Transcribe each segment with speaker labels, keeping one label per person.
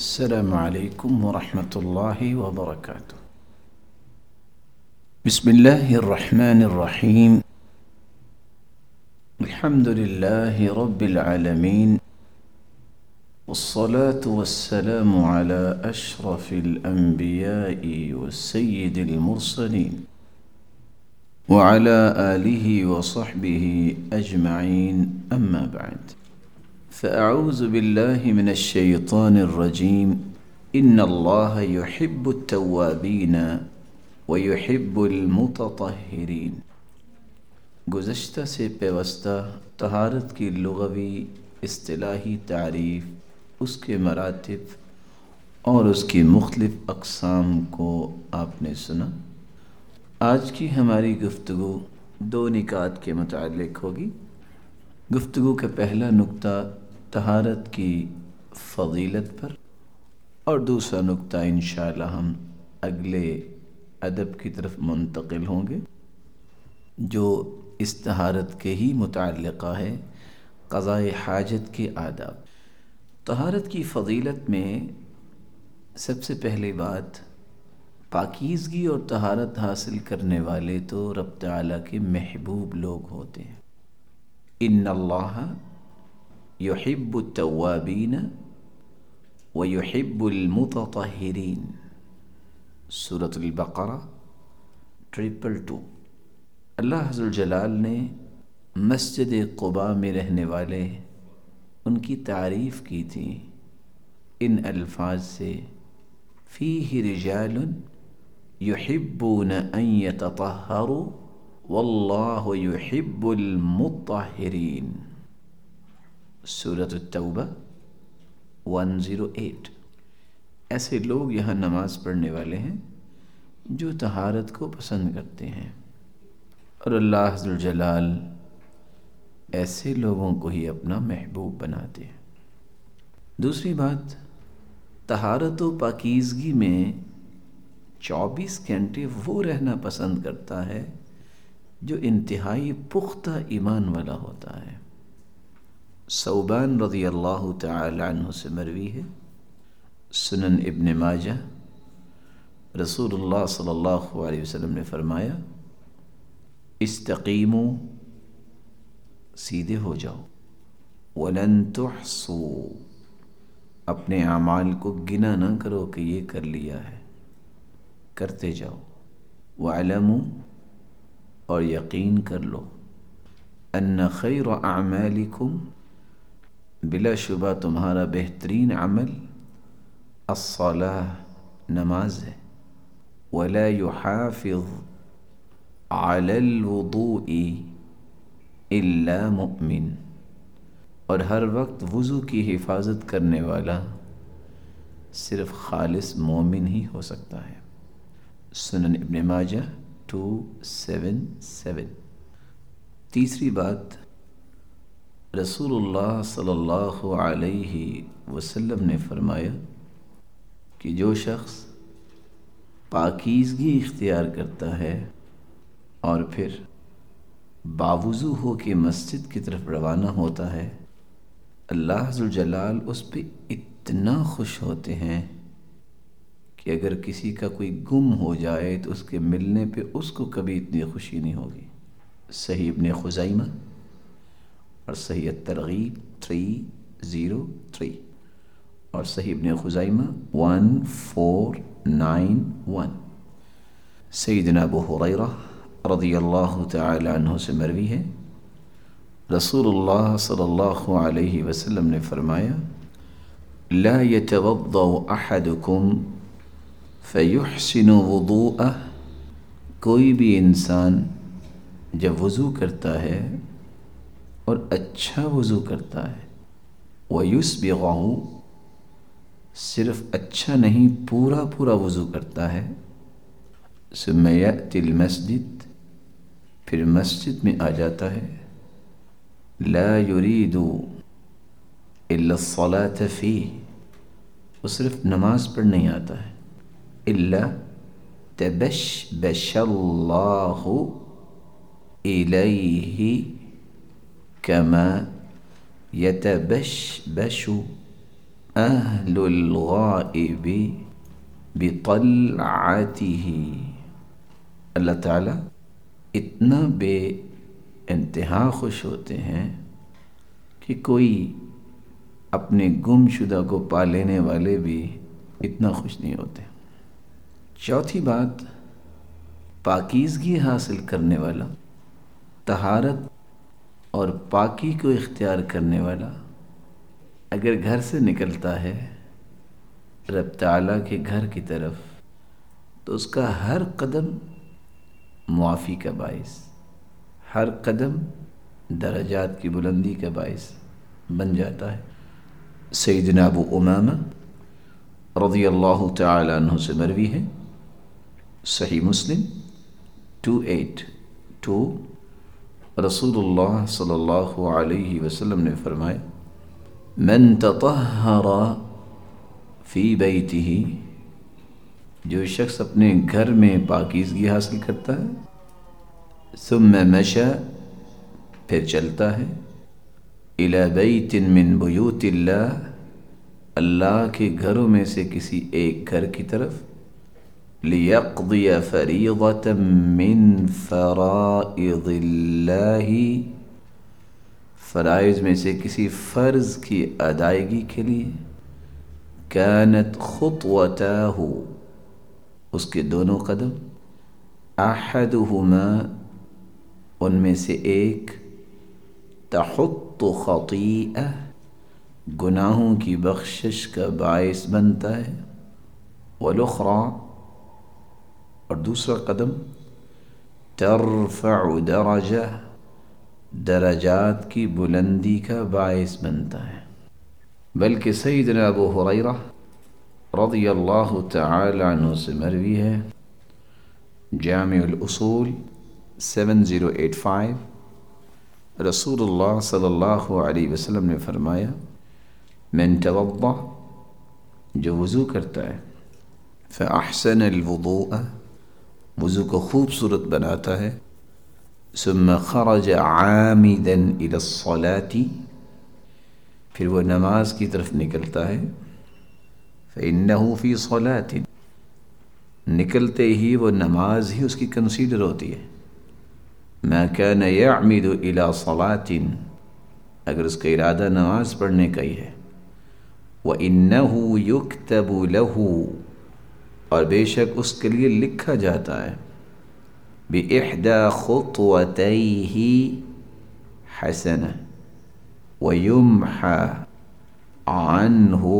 Speaker 1: السلام عليكم ورحمة الله وبركاته. بسم الله الرحمن الرحيم. الحمد لله رب العالمين، والصلاة والسلام على أشرف الأنبياء والسيد المرسلين وعلى آله وصحبه أجمعين، أما بعد، فأعوذ بالله من الشيطان الرجيم. إن الله يحب التوابين ويحب المتطهرين. گزشتہ سے پیوستہ طہارت کی لغوی اصطلاحی تعریف، اس کے مراتب اور اس کی مختلف اقسام کو آپ نے سنا. آج کی ہماری گفتگو دو نکات کے متعلق ہوگی. گفتگو کا پہلا نقطہ طہارت کی فضیلت پر، اور دوسرا نقطہ انشاءاللہ ہم اگلے ادب کی طرف منتقل ہوں گے جو اس طہارت کے ہی متعلقہ ہے، قضاء حاجت کے آداب. طہارت کی فضیلت میں سب سے پہلی بات، پاکیزگی اور طہارت حاصل کرنے والے تو رب تعالیٰ کے محبوب لوگ ہوتے ہیں. ان اللہ یحب التوابین ویحب المتطہرین، سورۃ البقرہ 222. اللہ عز الجلال نے مسجد قباء میں رہنے والے ان کی تعریف کی تھی ان الفاظ سے: فیہ رجال یحبون ان یتطہروا واللہ یحب المطہرین، سورۃ التوبہ 108. ایسے لوگ یہاں نماز پڑھنے والے ہیں جو طہارت کو پسند کرتے ہیں، اور اللہ عز الجلال ایسے لوگوں کو ہی اپنا محبوب بناتے ہیں. دوسری بات، طہارت و پاکیزگی میں 24 گھنٹے وہ رہنا پسند کرتا ہے جو انتہائی پختہ ایمان والا ہوتا ہے. ثوبان رضی اللہ تعالی عنہ سے مروی ہے، سنن ابن ماجہ، رسول اللہ صلی اللہ علیہ وسلم نے فرمایا: استقیموا، سیدھے ہو جاؤ، ولن تحصوا، اپنے اعمال کو گنا نہ کرو کہ یہ کر لیا ہے، کرتے جاؤ. واعلموا، اور یقین کر لو، ان خیر اعمالکم، بلا شبہ تمہارا بہترین عمل، الصلاۃ، نماز ہے. ولا یحافظ علی الوضوء الا مؤمن، اور ہر وقت وضو کی حفاظت کرنے والا صرف خالص مومن ہی ہو سکتا ہے. سنن ابن ماجہ 277. تیسری بات، رسول اللہ صلی اللہ علیہ وسلم نے فرمایا کہ جو شخص پاکیزگی اختیار کرتا ہے اور پھر باوضو ہو کے مسجد کی طرف روانہ ہوتا ہے، اللہ عز الجلال اس پہ اتنا خوش ہوتے ہیں کہ اگر کسی کا کوئی گم ہو جائے تو اس کے ملنے پہ اس کو کبھی اتنی خوشی نہیں ہوگی. صحیح ابن خزیمہ اور صحیح الترغیب 303، اور صحیح ابن خزیمہ 1491. سیدنا ابو ہریرہ رضی اللہ تعالی عنہ سے مروی ہے، رسول اللہ صلی اللہ علیہ وسلم نے فرمایا: لا يتوضأ احدکم فیحسن وضوءہ، کوئی بھی انسان جب وضو کرتا ہے اور اچھا وضو کرتا ہے، وَيُسْبِغَهُ، صرف اچھا نہیں پورا پورا وضو کرتا ہے، ثم يأتي المسجد، پھر مسجد میں آ جاتا ہے، لا يريد الا الصلاة فيه، وہ صرف نماز پڑھنے ہی آتا ہے، الا تبشبش اللہ الیہ کما یتبشبش اہل الغائب بطلعته، اللہ تعالیٰ اتنا بے انتہا خوش ہوتے ہیں کہ کوئی اپنے گم شدہ کو پا لینے والے بھی اتنا خوش نہیں ہوتے۔ چوتھی بات، پاکیزگی حاصل کرنے والا، طہارت اور پاکی کو اختیار کرنے والا اگر گھر سے نکلتا ہے رب تعالیٰ کے گھر کی طرف تو اس کا ہر قدم معافی کا باعث، ہر قدم درجات کی بلندی کا باعث بن جاتا ہے۔ سیدنا ابو امامہ رضی اللہ تعالی عنہ سے مروی ہے، صحیح مسلم 282، رسول اللہ صلی اللہ علیہ وسلم نے فرمایا من تطہر فی بیتہ، جو شخص اپنے گھر میں پاکیزگی حاصل کرتا ہے، ثم مشى، پھر چلتا ہے، الی بیت من بیوت اللہ، اللہ کے گھروں میں سے کسی ایک گھر کی طرف، لیقضی فریضۃ من فرائض اللہ، فرائض میں سے کسی فرض کی ادائیگی کے لیے، کانت خطوتاہ، اس کے دونوں قدم، احدہما، ان میں سے ایک، تحط خطیئہ، گناہوں کی بخشش کا باعث بنتا ہے، والاخری، اور دوسرا قدم، ترفع درجہ، درجات کی بلندی کا باعث بنتا ہے۔ بلکہ سیدنا ابو ہریرہ رضی اللہ تعالی عنہ سے مروی ہے، جامع الاصول 7085، رسول اللہ صلی اللہ علیہ وسلم نے فرمایا من توضأ، جو وضو کرتا ہے، فاحسن الوضوء، وضو کو خوبصورت بناتا ہے، ثم خرج عامدا الى الصلاة، پھر وہ نماز کی طرف نکلتا ہے، فإنه فی صلاة، نکلتے ہی وہ نماز ہی اس کی کنسیڈر ہوتی ہے، ما كان يعمد الى صلاة، اگر اس کا ارادہ نماز پڑھنے کا ہی ہے، وإنه يكتب له، اور بے شک اس کے لیے لکھا جاتا ہے، بإحدى خطوتيه حسنة ويمحى عنه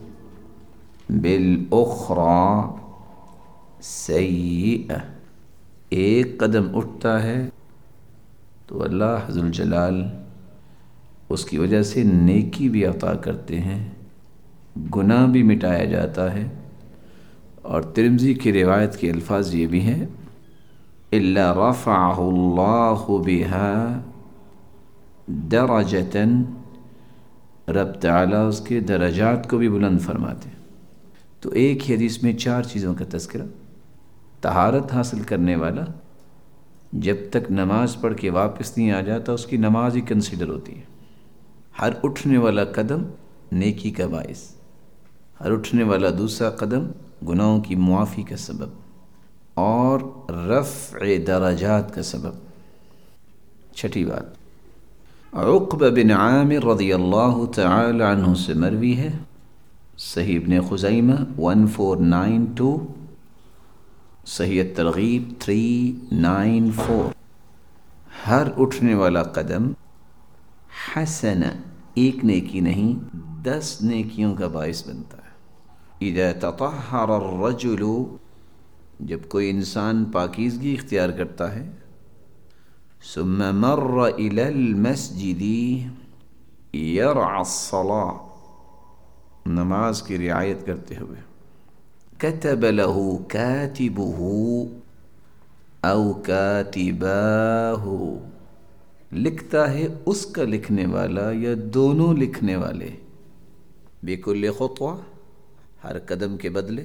Speaker 1: بالأخرى سیئہ، ایک قدم اٹھتا ہے تو اللہ ذوالجلال اس کی وجہ سے نیکی بھی عطا کرتے ہیں، گناہ بھی مٹایا جاتا ہے۔ اور ترمذی کی روایت کے الفاظ یہ بھی ہیں، الا رفعہ اللہ بہا درجۃ، رب تعالیٰ اس کے درجات کو بھی بلند فرماتے ہیں۔ تو ایک ہی حدیث میں 4 چیزوں کا تذکرہ۔ طہارت حاصل کرنے والا جب تک نماز پڑھ کے واپس نہیں آ جاتا اس کی نماز ہی کنسیڈر ہوتی ہے، ہر اٹھنے والا قدم نیکی کا باعث، ہر اٹھنے والا دوسرا قدم گناہوں کی معافی کا سبب اور رفع درجات کا سبب۔ چھٹی بات، عقبہ بن عامر رضی اللہ تعالی عنہ سے مروی ہے، صحیح ابن خزیمہ 1492، صحیح الترغیب 394، ہر اٹھنے والا قدم حسن، ایک نیکی نہیں 10 نیکیوں کا باعث بنتا ہے۔ اذا تطہر الرجل، جب کوئی انسان پاکیزگی اختیار کرتا ہے، ثم مر الى المسجد يرعى الصلاة، نماز کی رعایت کرتے ہوئے، كتب له كاتبه او كاتباه، لکھتا ہے اس کا لکھنے والا یا دونوں لکھنے والے، بكل خطوہ، ہر قدم کے بدلے،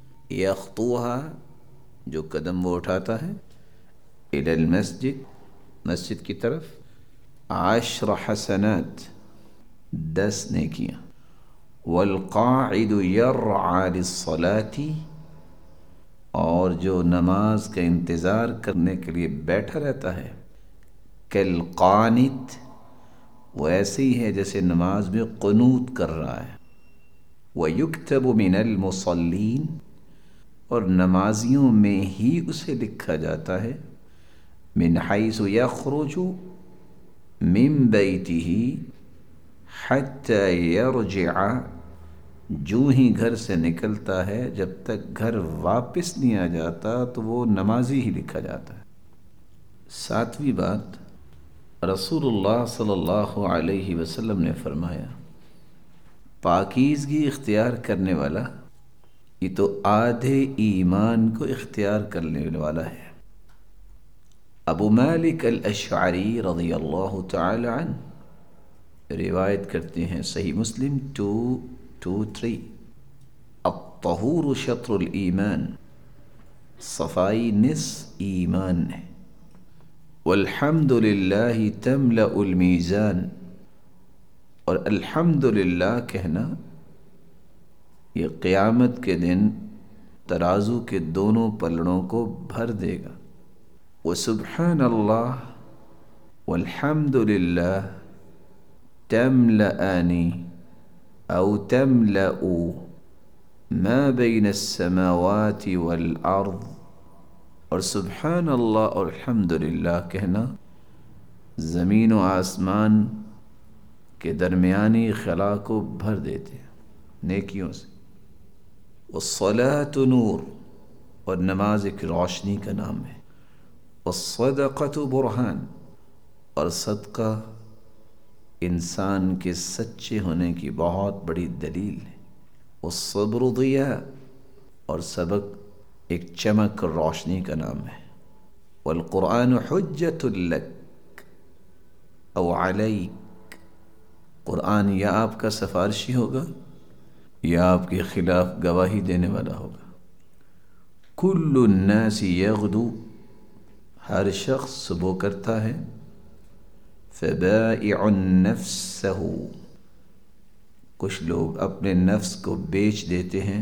Speaker 1: يخطوها، جو قدم وہ اٹھاتا ہے، الى المسجد، مسجد کی طرف، 10 حسنات، 10 نیکیاں، والقاعد یرعی للصلاۃ، اور جو نماز کا انتظار کرنے کے لیے بیٹھا رہتا ہے، کالقانت، وہ ایسے ہی ہے جیسے نماز میں قنوت کر رہا ہے، وَيُكْتَبُ مِنَ الْمُصَلِّينَ، اور نمازیوں میں ہی اسے لکھا جاتا ہے، من حیث یخرج من بیتہ حتی یرجع، جو ہی گھر سے نکلتا ہے جب تک گھر واپس نہیں آ جاتا تو وہ نمازی ہی لکھا جاتا ہے۔ ساتویں بات، رسول اللہ صلی اللہ علیہ وسلم نے فرمایا، پاکیزگی اختیار کرنے والا یہ تو آدھے ایمان کو اختیار کرنے والا ہے۔ ابو مالک الاشعری رضی اللہ تعالی عنہ روایت کرتے ہیں، صحیح مسلم 223، الطہور شطر الایمان، صفائی نصف ایمان ہے، والحمد للہ تملأ المیزان، اور الحمد للہ کہنا یہ قیامت کے دن ترازو کے دونوں پلڑوں کو بھر دے گا۔ وسبحان اللہ والحمد للہ تملأان او تملأ ما بین السماوات والارض، اور سبحان اللہ اور الحمد للہ کہنا زمین و آسمان کے درمیانی خلا کو بھر دیتے ہیں نیکیوں سے۔ والصلاة نور، اور نماز ایک روشنی کا نام ہے۔ والصدقة برہان، اور صدقہ انسان کے سچے ہونے کی بہت بڑی دلیل ہے۔ والصبر ضیاء، اور سبق ایک چمک اور روشنی کا نام ہے۔ والقرآن حجۃ لک او علیک، قرآن یا آپ کا سفارشی ہوگا یا آپ کے خلاف گواہی دینے والا ہوگا۔ کل الناس یغدو، ہر شخص صبح کرتا ہے، فبائع نفسہ، کچھ لوگ اپنے نفس کو بیچ دیتے ہیں،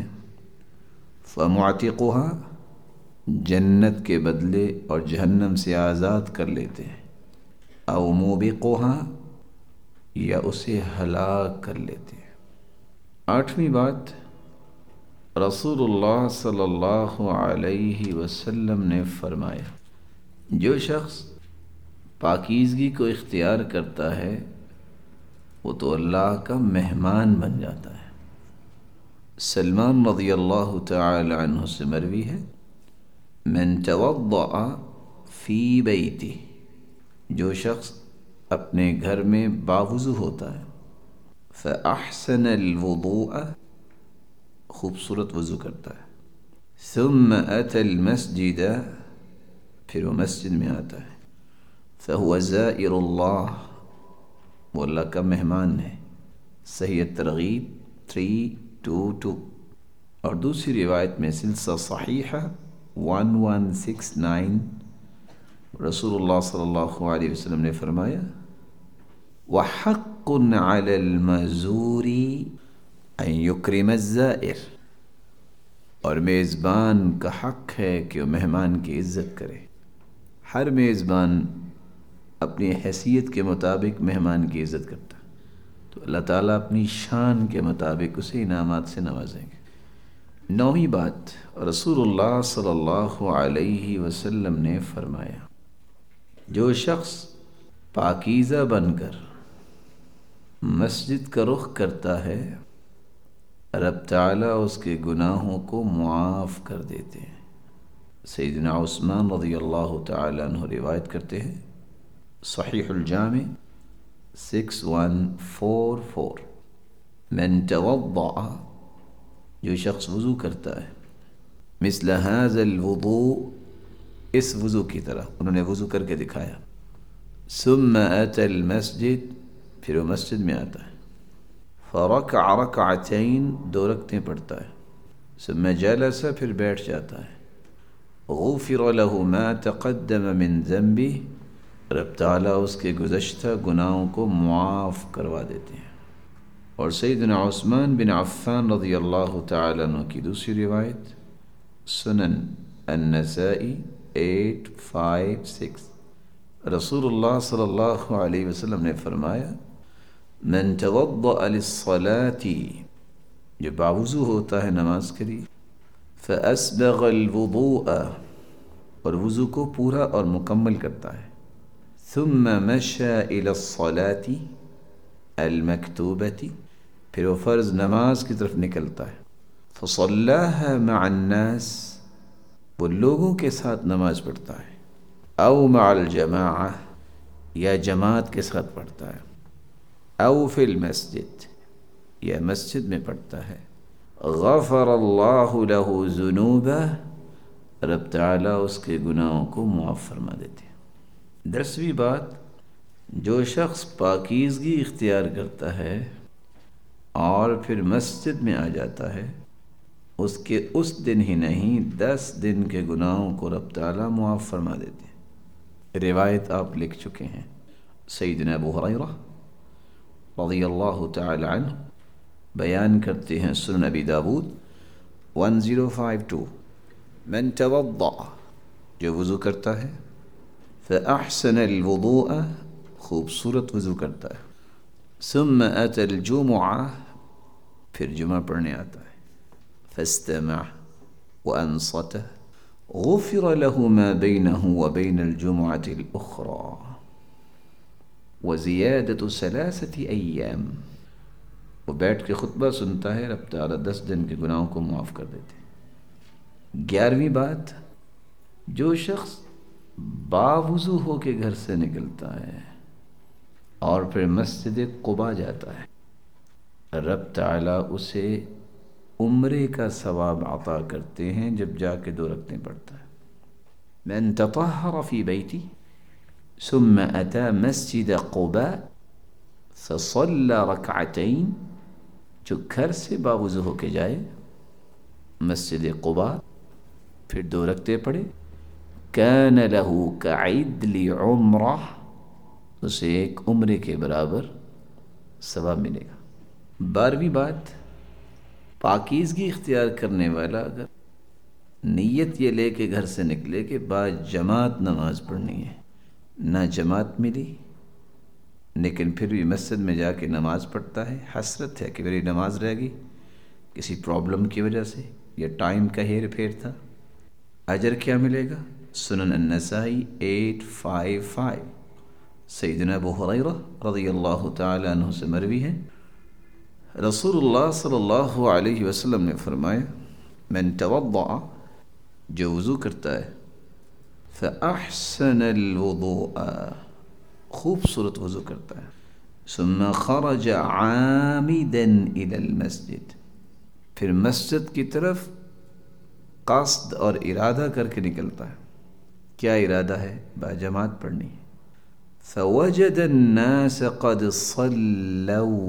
Speaker 1: فمعتقها، جنت کے بدلے اور جہنم سے آزاد کر لیتے ہیں، او موبقها، یا اسے ہلاک کر لیتے ہیں۔ آٹھویں بات، رسول اللہ صلی اللہ علیہ وسلم نے فرمایا، جو شخص پاکیزگی کو اختیار کرتا ہے وہ تو اللہ کا مہمان بن جاتا ہے۔ سلمان رضی اللہ تعالی عنہ سے مروی ہے، من توضأ فی بیتہ، جو شخص اپنے گھر میں باوضو ہوتا ہے، فأحسن الوضوء، خوبصورت وضو کرتا ہے، ثم أتى المسجد، پھر وہ مسجد میں آتا ہے، فهو زائر اللہ، وہ اللہ کا مہمان ہے۔ صحیح ترغیب 322، اور دوسری روایت میں سلسلہ صحیحہ 1169، رسول اللہ صلی اللہ علیہ وسلم نے فرمایا، وحق علی المزور ان یکرم الزائر، اور میزبان کا حق ہے کہ وہ مہمان کی عزت کرے۔ ہر میزبان اپنی حیثیت کے مطابق مہمان کی عزت کرتا ہے، تو اللہ تعالیٰ اپنی شان کے مطابق اسے انعامات سے نوازیں گے۔ نویں بات، رسول اللہ صلی اللہ علیہ وسلم نے فرمایا، جو شخص پاکیزہ بن کر مسجد کا رخ کرتا ہے، رب تعالیٰ اس کے گناہوں کو معاف کر دیتے ہیں۔ سیدنا عثمان رضی اللہ تعالی عنہ روایت کرتے ہیں، صحیح الجامع 6144، من توضأ، جو شخص وضو کرتا ہے، مثل هذا الوضوء، اس وضو کی طرح، انہوں نے وضو کر کے دکھایا، ثم أتى المسجد، پھر وہ مسجد میں آتا ہے، فرکع رکعتین، 2 رکعتیں پڑھتا ہے، ثم جلس، پھر بیٹھ جاتا ہے، غفر له ما تقدم من ذنبه، رب تعالیٰ اس کے گزشتہ گناہوں کو معاف کروا دیتے ہیں۔ اور سیدنا عثمان بن عفان رضی اللہ تعالیٰ عنہ کی دوسری روایت سنن النسائی 856، رسول اللہ صلی اللہ علیہ وسلم نے فرمایا من توضأ للصلاة، جو باوضو ہوتا ہے نماز کے لیے، فأسبغ الوضوء، اور وضو کو پورا اور مکمل کرتا ہے، ثم مشى إلى الصلاة المكتوبة، پھر وہ فرض نماز کی طرف نکلتا ہے، فصلاها مع الناس، وہ لوگوں کے ساتھ نماز پڑھتا ہے، او مع الجماعة، یا جماعت کے ساتھ پڑھتا ہے، او فی المسجد، یا مسجد میں پڑھتا ہے، غفر اللہ له ذنوبہ، رب تعالیٰ اس کے گناہوں کو معاف فرما دیتے ہیں۔ 10ویں بات، جو شخص پاکیزگی اختیار کرتا ہے اور پھر مسجد میں آ جاتا ہے، اس کے اس دن ہی نہیں 10 دن کے گناہوں کو رب تعالیٰ معاف فرما دیتے ہیں۔ روایت آپ لکھ چکے ہیں۔ سیدنا ابو ہریرہ رضی اللہ تعالی عنہ بیان کرتے ہیں، سنن ابی داود 1052، من توضأ، جو وضو کرتا ہے، فأحسن الوضوء، خوبصورت وضو کرتا ہے، ثم أتى الجمعہ، پھر جمعہ پڑھنے آتا ہے، فاستمع وأنصت، غفر له ما بينه وبين الجمعة الأخرى وزيادة 3 أيام، وہ بیٹھ کے خطبہ سنتا ہے، رب تعالیٰ 10 دن کے گناہوں کو معاف کر دیتے ہیں۔ 11ویں بات، جو شخص باوضو ہو کے گھر سے نکلتا ہے اور پھر مسجد قباء جاتا ہے، رب تعالیٰ اسے عمرے کا ثواب عطا کرتے ہیں جب جا کے 2 رکعتیں پڑھتا ہے۔ من تطہر فی بیتی ثم اتى مسجد قباء فصلى رکعتین، جو گھر سے باوضو ہو کے جائے مسجد قباء پھر 2 رکعتیں پڑھے، کان له کعدل عمرہ، اسے ایک عمرے کے برابر ثواب ملے گا۔ 12ویں بات، پاکیزگی اختیار کرنے والا اگر نیت یہ لے کے گھر سے نکلے کہ بعد جماعت نماز پڑھنی ہے، نہ جماعت ملی لیکن پھر بھی مسجد میں جا کے نماز پڑھتا ہے، حسرت ہے کہ میری نماز رہ گئی کسی پرابلم کی وجہ سے یا ٹائم کا ہیر پھیر تھا، اجر کیا ملے گا؟ سنن النسائی 855، سیدنا ابو ہریرہ رضی اللہ تعالی عنہ سے مروی ہے، رسول اللہ صلی اللہ علیہ وسلم نے فرمایا من توضأ، جو وضو کرتا ہے، فأحسن الوضوء، خوبصورت وضو کرتا ہے، ثم خرج عامدا الى المسجد، پھر مسجد کی طرف قصد اور ارادہ کر کے نکلتا ہے، کیا ارادہ ہے؟ باجماعت پڑھنی ہے، فوجد الناس قد صلوا،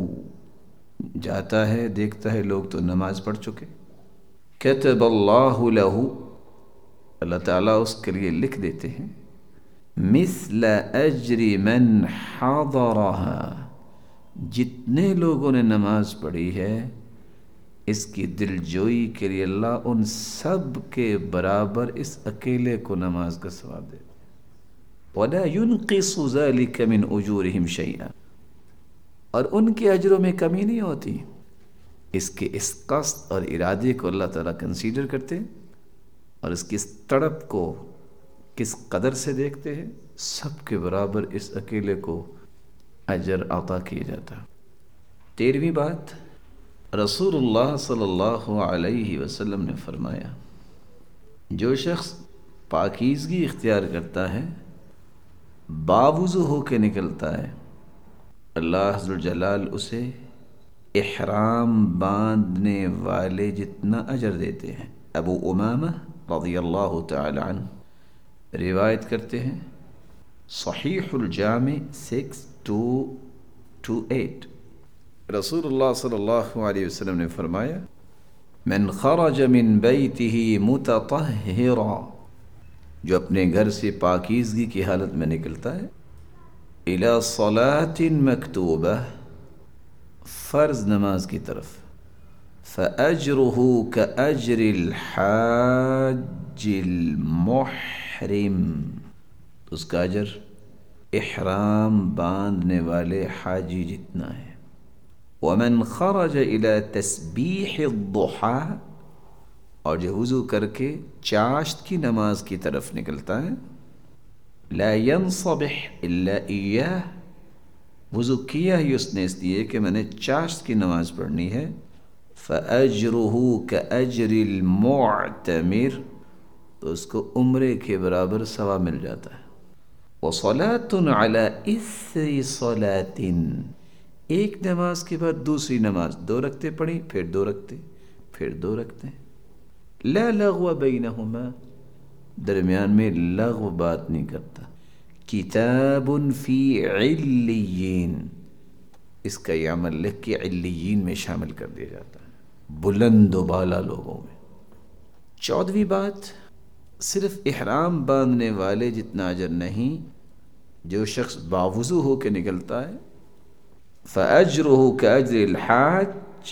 Speaker 1: جاتا ہے دیکھتا ہے لوگ تو نماز پڑھ چکے، کتب اللہ له، اللہ تعالیٰ اس کے لیے لکھ دیتے ہیں، مثل اجر من حضرها، جتنے لوگوں نے نماز پڑھی ہے اس کی دلجوئی کے لیے اللہ ان سب کے برابر اس اکیلے کو نماز کا ثواب دیتے ہیں، ولا ينقص ذلك من اجورهم شيئا، اور ان کے اجروں میں کمی نہیں ہوتی، اس کے اس قصد اور ارادے کو اللہ تعالیٰ کنسیڈر کرتے ہیں اور اس کی اس تڑپ کو کس قدر سے دیکھتے ہیں، سب کے برابر اس اکیلے کو اجر عطا کیا جاتا۔ 13ویں بات، رسول اللہ صلی اللہ علیہ وسلم نے فرمایا جو شخص پاکیزگی اختیار کرتا ہے، باوضو ہو کے نکلتا ہے، اللہ عز و جلال اسے احرام باندھنے والے جتنا اجر دیتے ہیں۔ ابو امامہ رضی اللہ تعالی عنہ روایت کرتے ہیں، صحیح الجامع 6228، رسول اللہ صلی اللہ علیہ وسلم نے فرمایا من خرج من بیتہ متطہرا، جو اپنے گھر سے پاکیزگی کی حالت میں نکلتا ہے، الی صلاۃ مکتوبہ فرض نماز کی طرف، فَأَجْرُهُ كَأَجْرِ الْحَاجِّ الْمُحْرِمِ، اس کا اجر احرام باندھنے والے حاجی جتنا ہے۔ وَمَنْ خَرَجَ إِلَى تَسْبِيحِ الضُّحَى، اور جو وضو کر کے چاشت کی نماز کی طرف نکلتا ہے، لا ينصبح الا ایاہ، وضو کیا ہی اس نے اس لیے کہ میں نے چاشت کی نماز پڑھنی ہے، فَأَجْرُهُ كَأَجْرِ الْمُعْتَمِرِ، تو اس کو عمرے کے برابر ثواب مل جاتا ہے۔ وَصَلَاةٌ عَلَى إِثْرِ صَلَاةٍ، ایک نماز کے بعد دوسری نماز، 2 رکعتیں پڑھی، پھر 2 رکعتیں، پھر 2 رکعتیں، لا لغو بینہما، درمیان میں لغو بات نہیں کرتا۔ کتاب فی علیین، اس کا یہ عمل لکھ کے علیین میں شامل کر دیا جاتا ہے، بلند و بالا لوگوں میں۔ 14ویں بات، صرف احرام باندھنے والے جتنا اجر نہیں، جو شخص باوضو ہو کے نکلتا ہے، فَأَجْرُهُ كَأَجْرِ الْحَاجِّ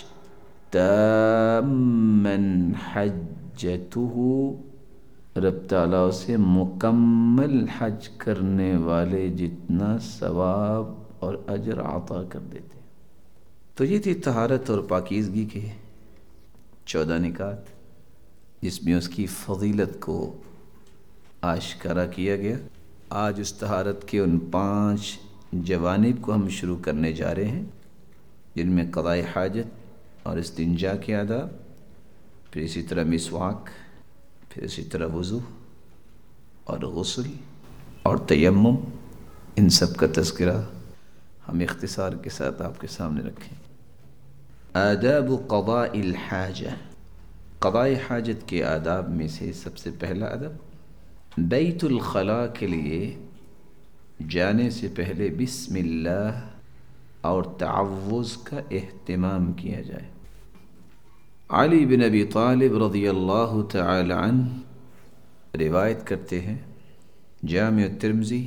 Speaker 1: تَامًّا حَجَّتُهُ، رب تعالیٰ اسے مکمل حج کرنے والے جتنا ثواب اور اجر عطا کر دیتے ہیں۔ تو یہ تھی طہارت اور پاکیزگی کے 14 نکات، جس میں اس کی فضیلت کو آشکارا کیا گیا۔ آج اس طہارت کے ان 5 جوانب کو ہم شروع کرنے جا رہے ہیں، جن میں قضاء حاجت اور استنجا کے آداب، پھر اسی طرح مسواک، پھر اسی طرح وضو اور غسل اور تیمم، ان سب کا تذکرہ ہم اختصار کے ساتھ آپ کے سامنے رکھیں۔ آداب قضاء الحاجہ، قضاء حاجت کے آداب میں سے سب سے پہلا ادب، بیت الخلاء کے لیے جانے سے پہلے بسم اللہ اور تعوذ کا اہتمام کیا جائے۔ علی بن ابی طالب رضی اللہ تعالی عنہ روایت کرتے ہیں، جامع الترمذی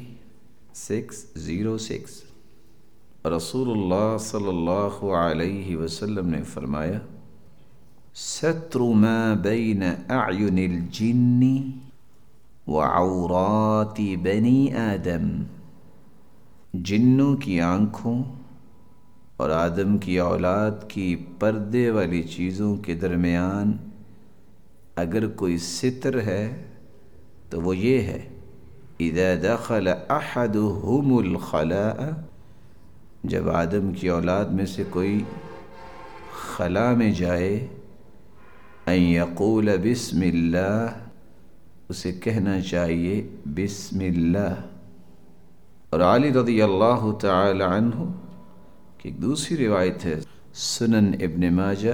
Speaker 1: 606، رسول اللہ صلی اللہ علیہ وسلم نے فرمایا، ستر ما بین اعین الجن وعورات بنی آدم، جنوں کی آنکھوں اور آدم کی اولاد کی پردے والی چیزوں کے درمیان اگر کوئی ستر ہے تو وہ یہ ہے، اذا دخل احدهم الخلاء، جب آدم کی اولاد میں سے کوئی خلا میں جائے، ان یقول بسم اللہ، اسے کہنا چاہیے بسم اللہ۔ اور علی رضی اللہ تعالی عنہ کی ایک دوسری روایت ہے، سنن ابن ماجہ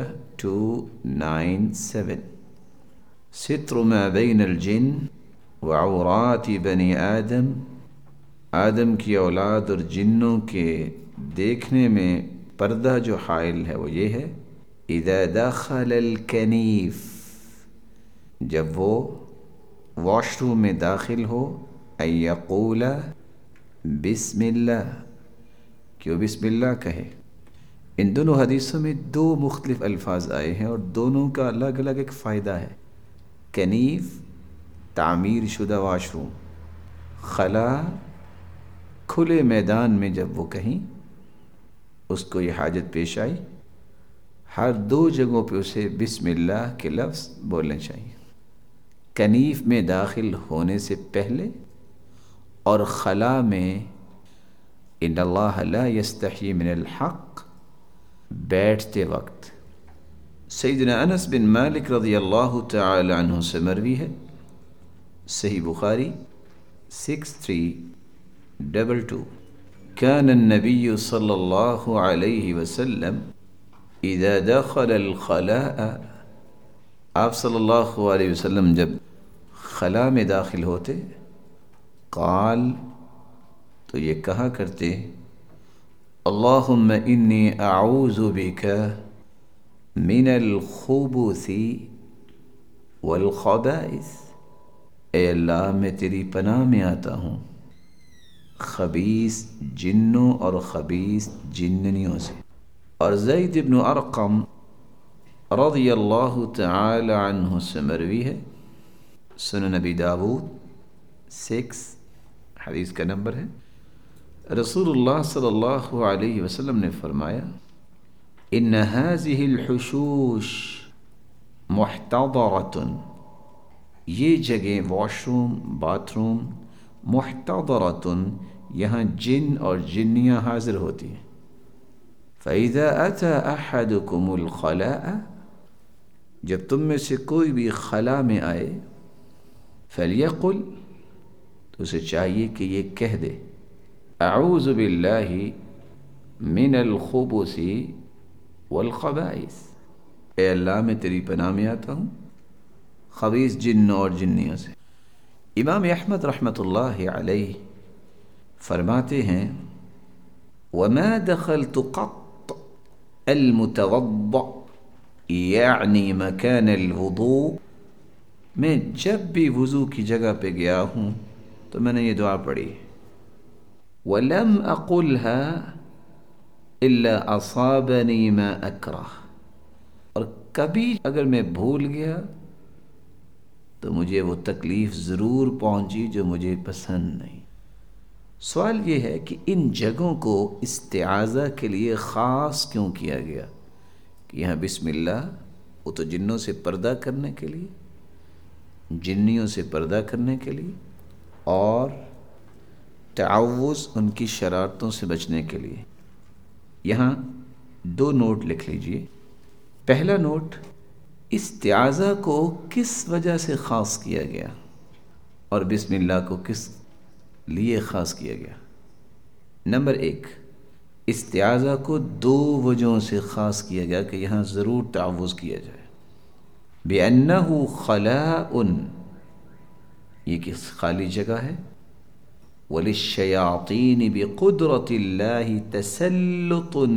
Speaker 1: 297، ستر ما بین الجن وعورات بنی آدم، آدم کی اولاد اور جنوں کے دیکھنے میں پردہ جو حائل ہے وہ یہ ہے، اذا دخل الکنیف، جب وہ واش روم میں داخل ہو، ان یقول بسم اللہ، کہ وہ بسم اللہ کہے۔ ان دونوں حدیثوں میں 2 مختلف الفاظ آئے ہیں اور دونوں کا الگ الگ ایک فائدہ ہے۔ کنیف تعمیر شدہ واش روم، خلا کھلے میدان میں جب وہ کہیں اس کو یہ حاجت پیش آئی، ہر 2 جگہوں پہ اسے بسم اللہ کے لفظ بولنے چاہیے، کنیف میں داخل ہونے سے پہلے اور خلا میں ان اللہ لا یستحی من الحق بیٹھتے وقت۔ سیدنا انس بن مالک رضی اللہ تعالی عنہ سے مروی ہے، صحیح بخاری 6322، كان النبي صلی اللہ علیہ وسلم اذا دخل الخلاء، آپ صلی اللہ علیہ وسلم جب خلا میں داخل ہوتے، قال، تو یہ کہا کرتے، اللہم انی اعوذ بک من الخبث والخبائث، اے اللہ میں تیری پناہ میں آتا ہوں خبیث جنوں اور خبیث جننیوں سے۔ اور زید بن ارقم رضی اللہ تعالی عنہ سے مروی ہے، سنن نبی داود 6 حدیث کا نمبر ہے، رسول اللہ صلی اللہ علیہ وسلم نے فرمایا ان هذه الحشوش محتضرۃ، یہ جگہ واش روم باتھ روم، محتضرۃ یہاں جن اور جنیاں حاضر ہوتی ہیں، فَإِذَا أَتَى أَحَدُكُمُ الْخَلَاءَ، جب تم میں سے کوئی بھی خلا میں آئے، فَلْيَقُلْ، تو اسے چاہیے کہ یہ کہہ دے اعوذ باللہ من الخبث والخبائث، اے اللہ میں تیری پناہ میں آتا ہوں خبیث جن اور جنیوں سے۔ امام احمد رحمۃ اللہ علیہ فرماتے ہیں وما دخلت قط المتوضع یعنی مکان الوضوء، میں جب بھی وضو کی جگہ پہ گیا ہوں تو میں نے یہ دعا پڑھی، وَلَمْ أَقُلْهَا إِلَّا أَصَابَنِي مَا أَكْرَهُ، اور کبھی اگر میں بھول گیا تو مجھے وہ تکلیف ضرور پہنچی جو مجھے پسند نہیں۔ سوال یہ ہے کہ ان جگہوں کو استعاذہ کے لیے خاص کیوں کیا گیا کہ یہاں بسم اللہ، وہ تو جنوں سے پردہ کرنے کے لیے، جنیوں سے پردہ کرنے کے لیے، اور تعوذ ان کی شرارتوں سے بچنے کے لیے۔ یہاں 2 نوٹ لکھ لیجئے۔ پہلا نوٹ، استعاذہ کو کس وجہ سے خاص کیا گیا اور بسم اللہ کو کس لیے خاص کیا گیا؟ نمبر 1، استعاذہ کو 2 وجہوں سے خاص کیا گیا کہ یہاں ضرور تعوذ کیا جائے۔ بِأَنَّهُ خَلَاءٌ، یہ کس خالی جگہ ہے، وَلِلشَّيَاطِينِ بِقُدْرَةِ اللَّهِ تَسَلُّطٌ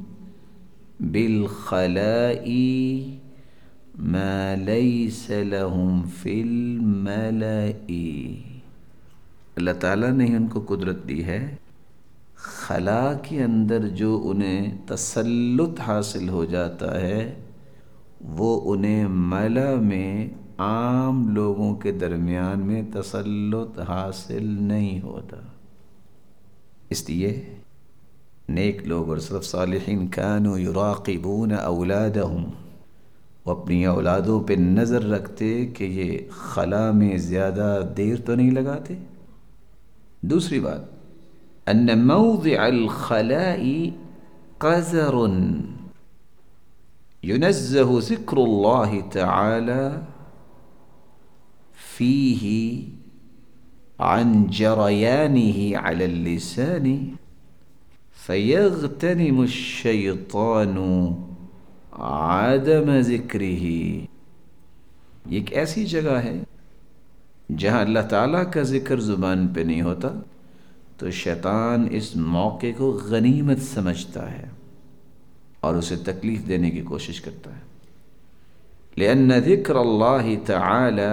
Speaker 1: بِالْخَلَاءِ مَا لَيْسَ لَهُمْ فِي الْمَلَإِ، اللہ تعالیٰ نے ان کو قدرت دی ہے خلا کے اندر جو انہیں تسلط حاصل ہو جاتا ہے وہ انہیں ملا میں عام لوگوں کے درمیان میں تسلط حاصل نہیں ہوتا۔ اس لیے نیک لوگ اور سلف صالحین کانوا یراقبون اولادہم، وہ اپنی اولادوں پہ نظر رکھتے کہ یہ خلا میں زیادہ دیر تو نہیں لگاتے۔ دوسری بات، ان موضع الخلاء قذر ينزه ذکر اللہ تعالی فیہ عن جریانه على اللسان فیغتنم الشیطان عدم ذکرہ، یہ ایک ایسی جگہ ہے جہاں اللہ تعالیٰ کا ذکر زبان پہ نہیں ہوتا تو شیطان اس موقع کو غنیمت سمجھتا ہے اور اسے تکلیف دینے کی کوشش کرتا ہے۔ لأن ذکر اللہ تعالی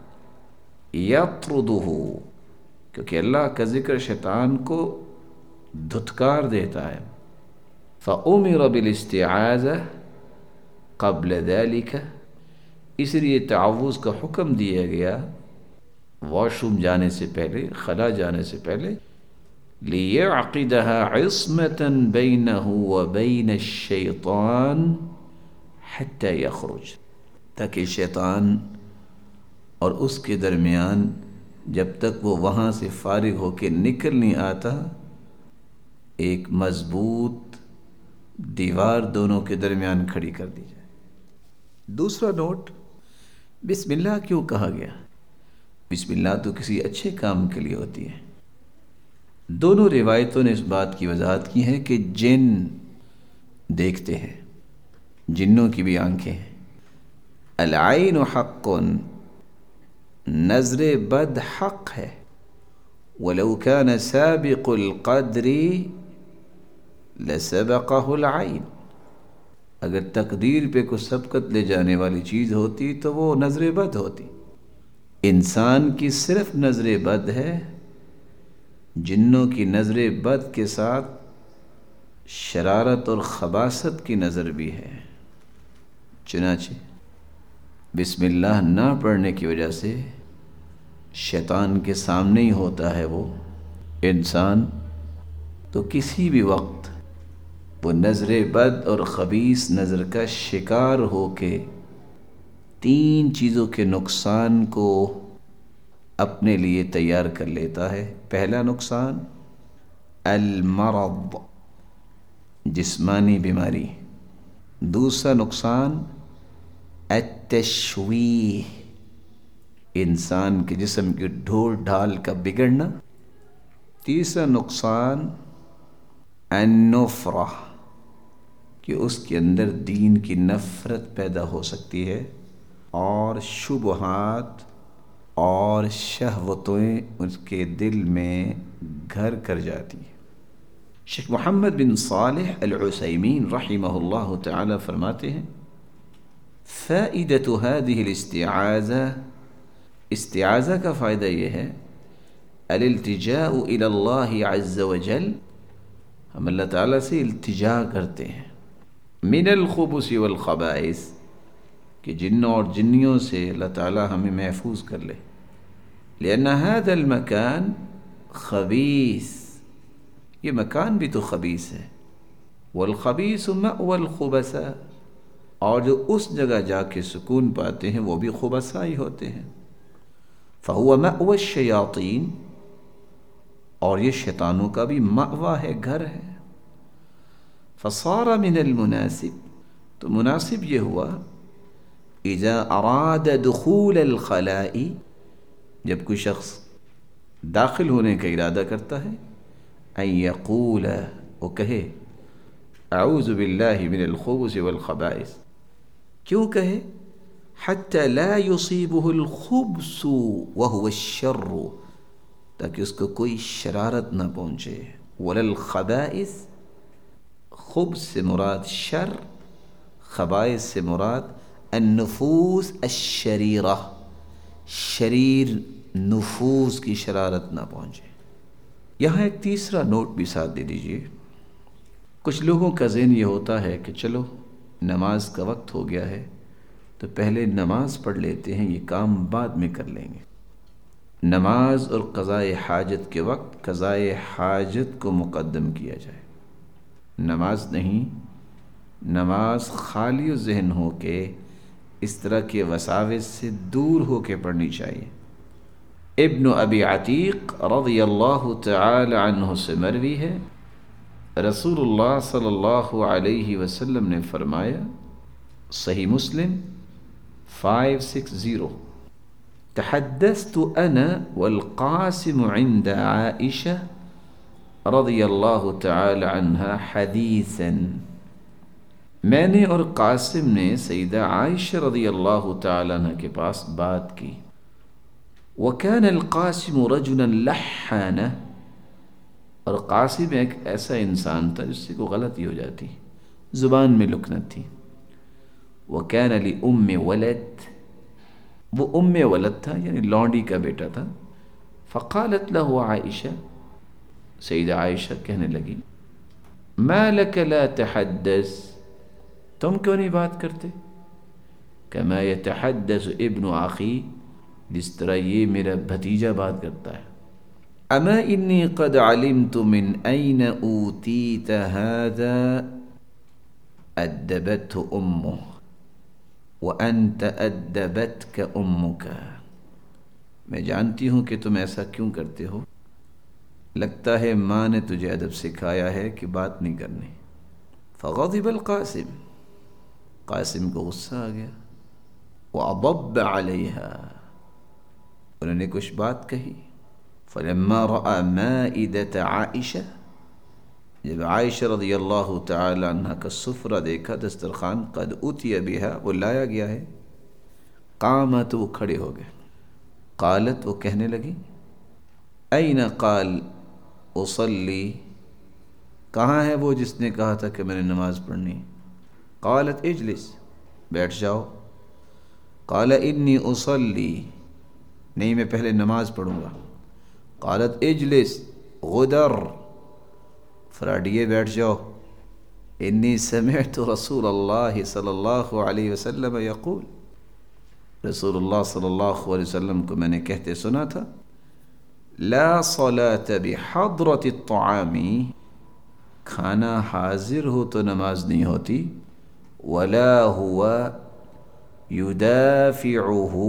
Speaker 1: یطردہ، کیونکہ اللہ کا ذکر شیطان کو دھتکار دیتا ہے۔ فأمر بالاستعاذہ قبل ذلك، اس لیے تعوذ کا حکم دیا گیا واش روم جانے سے پہلے، خلا جانے سے پہلے، لِيَعْقِدَهَا عِصْمَةً بَيْنَهُ وَبَيْنَ الشَّيْطَانِ حَتَّى يَخْرُجْ، تاکہ شیطان اور اس کے درمیان جب تک وہ وہاں سے فارغ ہو کے نکل نہیں آتا ایک مضبوط دیوار دونوں کے درمیان کھڑی کر دی جائے۔ دوسرا نوٹ، بسم اللہ کیوں کہا گیا؟ بسم اللہ تو کسی اچھے کام کے لیے ہوتی ہے۔ دونوں روایتوں نے اس بات کی وضاحت کی ہے کہ جن دیکھتے ہیں، جنوں کی بھی آنکھیں ہیں۔ العین حق، نظر بد حق ہے، ولو کان سابق القدر لسبقہ العین، اگر تقدیر پہ کوئی سبقت لے جانے والی چیز ہوتی تو وہ نظر بد ہوتی۔ انسان کی صرف نظر بد ہے، جنوں کی نظر بد کے ساتھ شرارت اور خباثت کی نظر بھی ہے۔ چنانچہ بسم اللہ نہ پڑھنے کی وجہ سے شیطان کے سامنے ہی ہوتا ہے وہ انسان، تو کسی بھی وقت وہ نظر بد اور خبیث نظر کا شکار ہو کے 3 چیزوں کے نقصان کو اپنے لیے تیار کر لیتا ہے۔ پہلا نقصان المرض، جسمانی بیماری۔ دوسرا نقصان التشویہ، انسان کے جسم کی ڈھول ڈھال کا بگڑنا۔ تیسرا نقصان النفرہ، کہ اس کے اندر دین کی نفرت پیدا ہو سکتی ہے اور شبہات اور شہوتیں اس کے دل میں گھر کر جاتی ہیں۔ شیخ محمد بن صالح العثیمین رحمہ اللہ تعالی فرماتے ہیں فائدۃ هذه الاستعاذہ، استعاذہ کا فائدہ یہ ہے الالتجاء الى اللہ عز وجل، ہم اللہ تعالیٰ سے التجا کرتے ہیں، من الخبث والخبائث، کہ جنوں اور جنیوں سے اللہ تعالیٰ ہمیں محفوظ کر لے، لأن هذا المكان خبیث، یہ مکان بھی تو خبیث ہے، والخبیث مأوى الخبثاء، اور جو اس جگہ جا کے سکون پاتے ہیں وہ بھی خبثاء ہی ہوتے ہیں، فهو مأوى الشیاطین، اور یہ شیطانوں کا بھی مأویٰ ہے، گھر ہے، فصار من المناسب، تو مناسب یہ ہوا اذا اراد دخول الخلاء، جب کوئی شخص داخل ہونے کا ارادہ کرتا ہے، ان یقول، وہ کہے اعوذ باللہ من الخبث والخبائث، کیوں کہے؟ حتی لا یصیبہ الخبث وہو الشر، تاکہ اس کو کوئی شرارت نہ پہنچے، ولا الخبائث، خبث سے مراد شر، خبائث سے مراد النفوس الشریرہ، شریر نفوس کی شرارت نہ پہنچے۔ یہاں ایک تیسرا نوٹ بھی ساتھ دے دیجئے۔ کچھ لوگوں کا ذہن یہ ہوتا ہے کہ چلو نماز کا وقت ہو گیا ہے تو پہلے نماز پڑھ لیتے ہیں، یہ کام بعد میں کر لیں گے۔ نماز اور قضاء حاجت کے وقت قضاء حاجت کو مقدم کیا جائے، نماز نہیں، نماز خالی ذہن ہو کے اس طرح کے وساوس سے دور ہو کے پڑھنی چاہیے۔ ابن ابی عتیق رضی اللہ تعالی عنہ سے مروی ہے، رسول اللہ صلی اللہ علیہ وسلم نے فرمایا، صحیح مسلم 560، تحدثت انا والقاسم عند عائشہ رضی اللہ تعالی عنہ حدیثا، میں نے اور قاسم نے سیدہ عائشہ رضی اللہ تعالی عنہ کے پاس بات کی، وَكَانَ الْقَاسِمُ رَجُلًا لَحَّانًا، اور قاسم ایک ایسا انسان تھا جس سے کوئی غلطی ہو جاتی، زبان میں لکنت تھی۔ وَكَانَ لِأُمِّ وَلَدٍ، وہ ام ولد تھا یعنی لونڈی کا بیٹا تھا۔ فقالت له عائشہ، سیدہ عائشہ کہنے لگی، مَا لَكَ لَا تَحَدَّث، تم کیوں نہیں بات کرتے؟ كَمَا يَتَحَدَّثُ ابْنُ أَخِي، جس طرح یہ میرا بھتیجا بات کرتا ہے۔ اما انی قد علمت من این اوتیت هذا ادبته امه وانت ادبتك امك، میں جانتی ہوں کہ تم ایسا کیوں کرتے ہو، لگتا ہے ماں نے تجھے ادب سکھایا ہے کہ بات نہیں کرنی۔ فغضب القاسم، قاسم کو غصہ آ گیا، وأضب علیها، انہوں نے کچھ بات کہی۔ فلما رأى مائدة عائشہ، جب عائشہ رضی اللہ تعالی عنہ کا سفرہ دیکھا، دسترخوان، قد اتي بها، وہ لایا گیا ہے، قامت، وہ کھڑے ہو گئے، قالت، وہ کہنے لگی، این قال اصلی، کہاں ہے وہ جس نے کہا تھا کہ میں نے نماز پڑھنی؟ قالت اجلس، بیٹھ جاؤ۔ قال انی اصلی، نہیں میں پہلے نماز پڑھوں گا۔ قالت اجلس غدر، فراڈیے بیٹھ جاؤ۔ انی سمعت رسول اللہ صلی اللہ علیہ وسلم یقول، رسول اللہ صلی اللہ علیہ وسلم کو میں نے کہتے سنا تھا، لا صلاة بحضرة الطعام، کھانا حاضر ہو تو نماز نہیں ہوتی، ولا هو يدافعه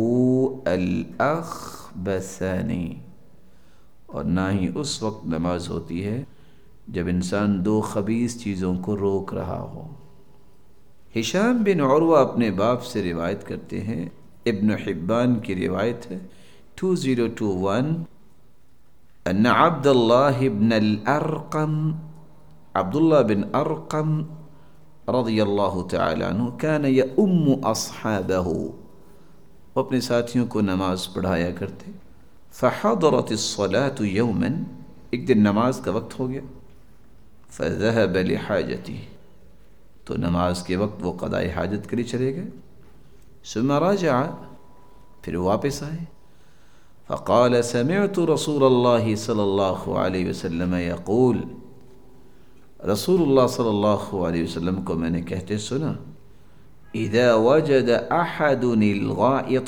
Speaker 1: الأخبثان، اور نہ ہی اس وقت نماز ہوتی ہے جب انسان دو خبیث چیزوں کو روک رہا ہو۔ ہشام بن عروہ اپنے باپ سے روایت کرتے ہیں، ابن حبان کی روایت ہے 2021، ان عبداللہ بن الارقم، عبداللہ بن ارقم رضی اللہ تعالی عنہ کان یؤم اصحابہ، وہ اپنے ساتھیوں کو نماز پڑھایا کرتے، فحضرت الصلاة یوما، ایک دن نماز کا وقت ہو گیا، فذهب لحاجته، تو نماز کے وقت وہ قضاء حاجت کے لیے چلے گئے، ثم رجع، پھر واپس آئے، فقال سمعت رسول اللہ صلی اللہ علیہ وسلم یقول، رسول اللہ صلی اللہ علیہ وسلم کو میں نے کہتے سنا، اذا وجد احد الغائط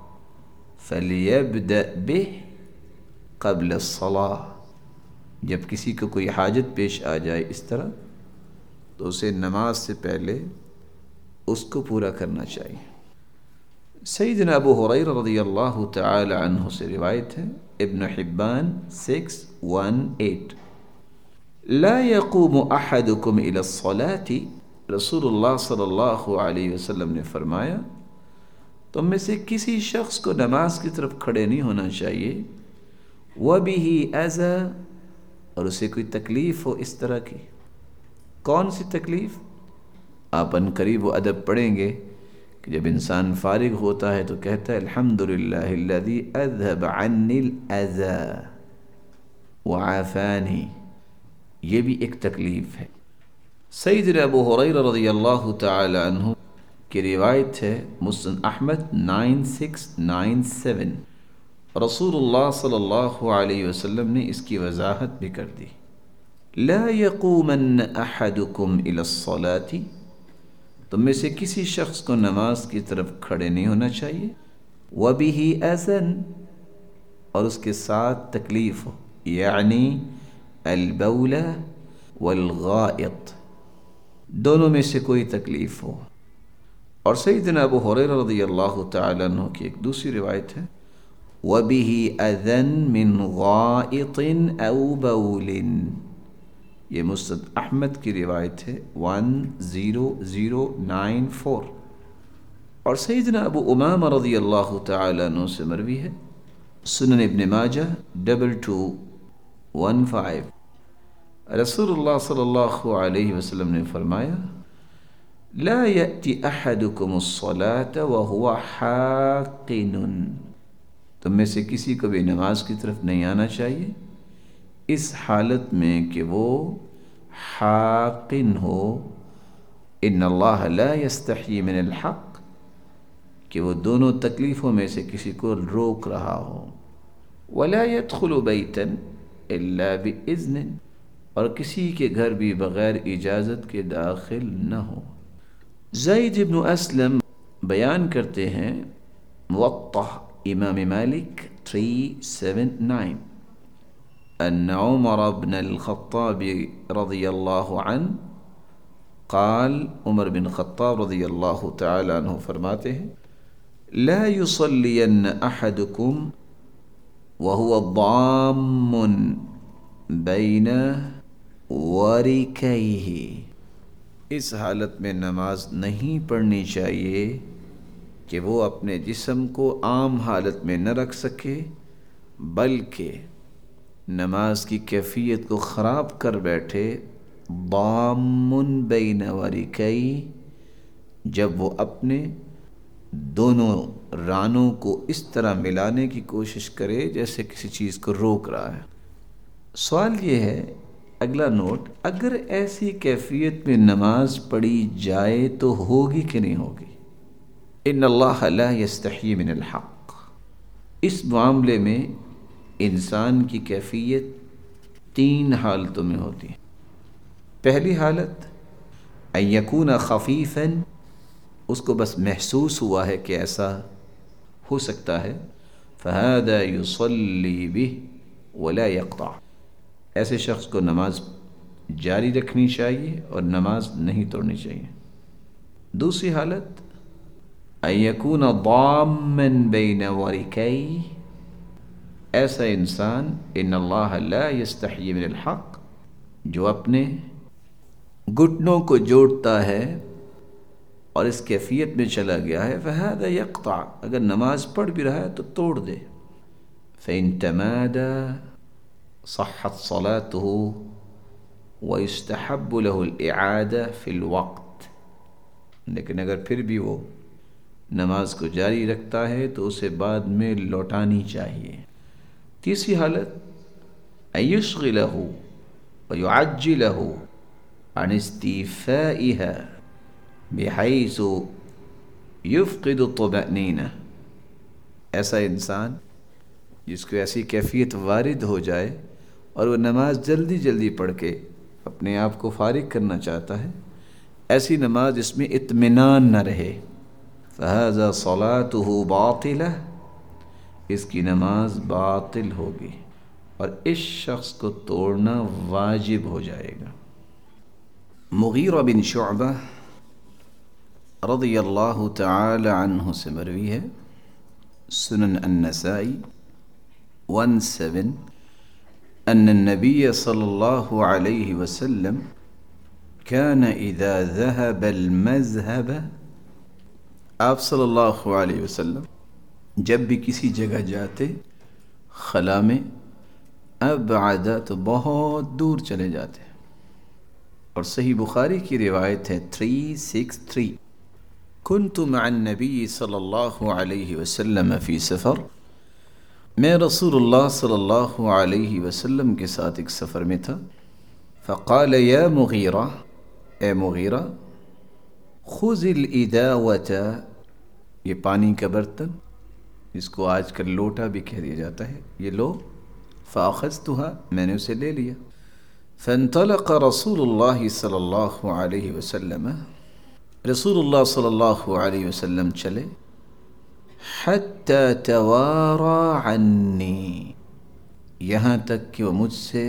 Speaker 1: فلیبدأ به قبل الصلاة، جب کسی کو کوئی حاجت پیش آ جائے اس طرح تو اسے نماز سے پہلے اس کو پورا کرنا چاہیے۔ سیدنا ابو ہریرہ رضی اللہ تعالی عنہ سے روایت ہے، ابن حبان 618، لا يقوم احدكم الى الصلاة، رسول اللہ صلی اللہ علیہ وسلم نے فرمایا تم میں سے کسی شخص کو نماز کی طرف کھڑے نہیں ہونا چاہیے، وَبِهِ أَذَى، اور اسے کوئی تکلیف ہو اس طرح کی۔ کون سی تکلیف؟ آپ ان قریب و ادب پڑھیں گے کہ جب انسان فارغ ہوتا ہے تو کہتا ہے الحمدللہ الذی اذهب عنی الاذى وعافانی، یہ بھی ایک تکلیف ہے۔ سیدنا ابو ہریرہ رضی اللہ تعالی عنہ کی روایت ہے، مسند احمد 9697، رسول اللہ صلی اللہ علیہ وسلم نے اس کی وضاحت بھی کر دی، لا یقومن احدکم الی الصلاة، تم میں سے کسی شخص کو نماز کی طرف کھڑے نہیں ہونا چاہیے، وَبِهِ أَذًى، اور اس کے ساتھ تکلیف ہو، یعنی البول والغائط، دونوں میں سے کوئی تکلیف ہو۔ اور سیدنا ابو ہریرہ رضی اللہ تعالی عنہ کی ایک دوسری روایت ہے، وَبِهِ أَذًى مِّن غَائِطٍ أَوْ بَوْلٍ، یہ مسند احمد کی روایت ہے 10094، اور سیدنا ابو امامہ رضی اللہ تعالی عنہ سے مروی ہے، سنن ابن ماجہ 2215، رسول اللہ صلی اللہ علیہ وسلم نے فرمایا، لا یأتی احدکم الصلاة وهو حاقن، تم میں سے کسی کو بھی نماز کی طرف نہیں آنا چاہیے اس حالت میں کہ وہ حاقن ہو، ان اللہ لا یستحیی من الحق، کہ وہ دونوں تکلیفوں میں سے کسی کو روک رہا ہو، ولا يدخل بیتا الا باذن، اور کسی کے گھر بھی بغیر اجازت کے داخل نہ ہو۔ زید بن اسلم بیان کرتے ہیں، موطأ امام مالک 379، ان عمر بن الخطاب رضی اللہ عنہ قال، عمر بن خطاب رضی اللہ تعالی عنہ فرماتے ہیں، لا يصلين احدكم وهو ضام بین ورکیہ، اس حالت میں نماز نہیں پڑھنی چاہیے کہ وہ اپنے جسم کو عام حالت میں نہ رکھ سکے، بلکہ نماز کی کیفیت کو خراب کر بیٹھے، ضام بین ورکیہ، جب وہ اپنے دونوں رانوں کو اس طرح ملانے کی کوشش کرے جیسے کسی چیز کو روک رہا ہے۔ سوال یہ ہے، اگلا نوٹ، اگر ایسی کیفیت میں نماز پڑھی جائے تو ہوگی کہ نہیں ہوگی؟ ان اللہ لا یستحیی من الحق، اس معاملے میں انسان کی کیفیت 3 حالتوں میں ہوتی ہے۔ پہلی حالت، ان یکون خفیفا، اس کو بس محسوس ہوا ہے کہ ایسا ہو سکتا ہے، فہذا یصلی بہ ولا یقطع، ایسے شخص کو نماز جاری رکھنی چاہیے اور نماز نہیں توڑنی چاہیے۔ دوسری حالت ان یکون ضاما بین ورکی، ایسا انسان ان اللہ لا یستحیی من الحق، جو اپنے گھٹنوں کو جوڑتا ہے اور اس کیفیت میں چلا گیا ہے، فہذا یقطع، اگر نماز پڑھ بھی رہا ہے تو توڑ دے، فإن تمادى صحت صلاته ويستحب له الإعادة في الوقت، لیکن اگر پھر بھی وہ نماز کو جاری رکھتا ہے تو اسے بعد میں لوٹانی چاہیے۔ تیسری حالت ان يشغله ويعجله عن استيفائها بحيث يفقد الطمأنينة، ایسا انسان جس کو ایسی کیفیت وارد ہو جائے اور وہ نماز جلدی جلدی پڑھ کے اپنے آپ کو فارغ کرنا چاہتا ہے، ایسی نماز جس میں اطمینان نہ رہے، فہذا صلاته باطلہ، اس کی نماز باطل ہوگی اور اس شخص کو توڑنا واجب ہو جائے گا۔ مغیرہ بن شعبہ رضی اللہ تعالی عنہ سے مروی ہے، سنن النسائی 17، ان النبی صلی اللہ علیہ وسلم كان اذا ذهب المذهب، آپ صلی اللہ علیہ وسلم جب بھی کسی جگہ جاتے، خلا میں، ابعد، تو بہت دور چلے جاتے، اور صحیح بخاری کی روایت ہے 363، كنت مع النبی صلی اللہ علیہ وسلم فی سفر، میں رسول اللہ صلی اللہ علیہ وسلم کے ساتھ ایک سفر میں تھا، فقال یا مغیرہ، اے مغیرہ، خذ الاداوۃ، یہ پانی کا برتن جس کو آج کل لوٹا بھی کہہ دیا جاتا ہے، یہ لو، فاخذتها، میں نے اسے لے لیا، فانطلق رسول اللہ صلی اللہ علیہ وسلم، رسول اللہ صلی اللہ علیہ وسلم چلے، حتی توارى عنی، یہاں تک کہ وہ مجھ سے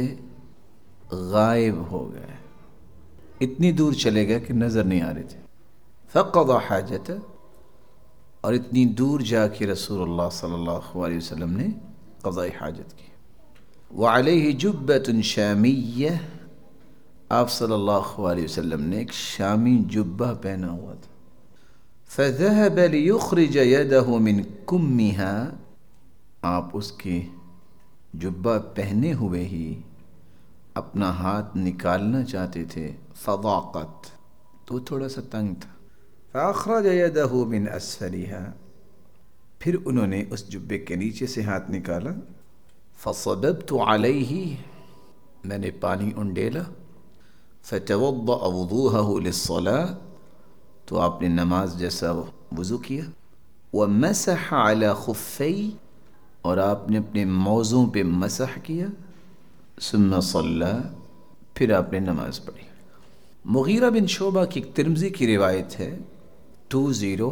Speaker 1: غائب ہو گئے، اتنی دور چلے گئے کہ نظر نہیں آ رہے تھے، فقضى حاجته، اور اتنی دور جا کے رسول اللہ صلی اللہ علیہ وسلم نے قضاء حاجت کی، وعلیہ جبۃ شامیہ، آپ صلی اللہ علیہ وسلم نے ایک شامی جبہ پہنا ہوا تھا، فذهب ليخرج يده من كمها، آپ اس کے جبہ پہنے ہوئے ہی اپنا ہاتھ نکالنا چاہتے تھے، فضاقت، تو تھوڑا سا تنگ تھا، فاخرج يده من اسفلها، پھر انہوں نے اس جبے کے نیچے سے ہاتھ نکالا، فصببت علیہ، میں نے پانی انڈیلا، فتوضأ وضوءه للصلاة، تو آپ نے نماز جیسا وضو کیا، ومسح على خفی، اور آپ نے اپنے موزوں پہ مسح کیا، ثم صلی، پھر آپ نے نماز پڑھی۔ مغیرہ بن شعبہ کی ترمذی کی روایت ہے 20،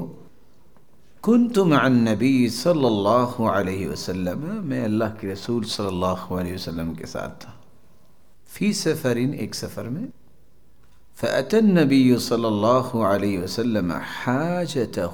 Speaker 1: كنت مع النبی صلی اللہ علیہ وسلم، میں اللہ کے رسول صلی اللہ علیہ وسلم کے ساتھ تھا، فی سفر، ایک سفر میں، فأتى النبی صلی اللہ علیہ وسلم حاجته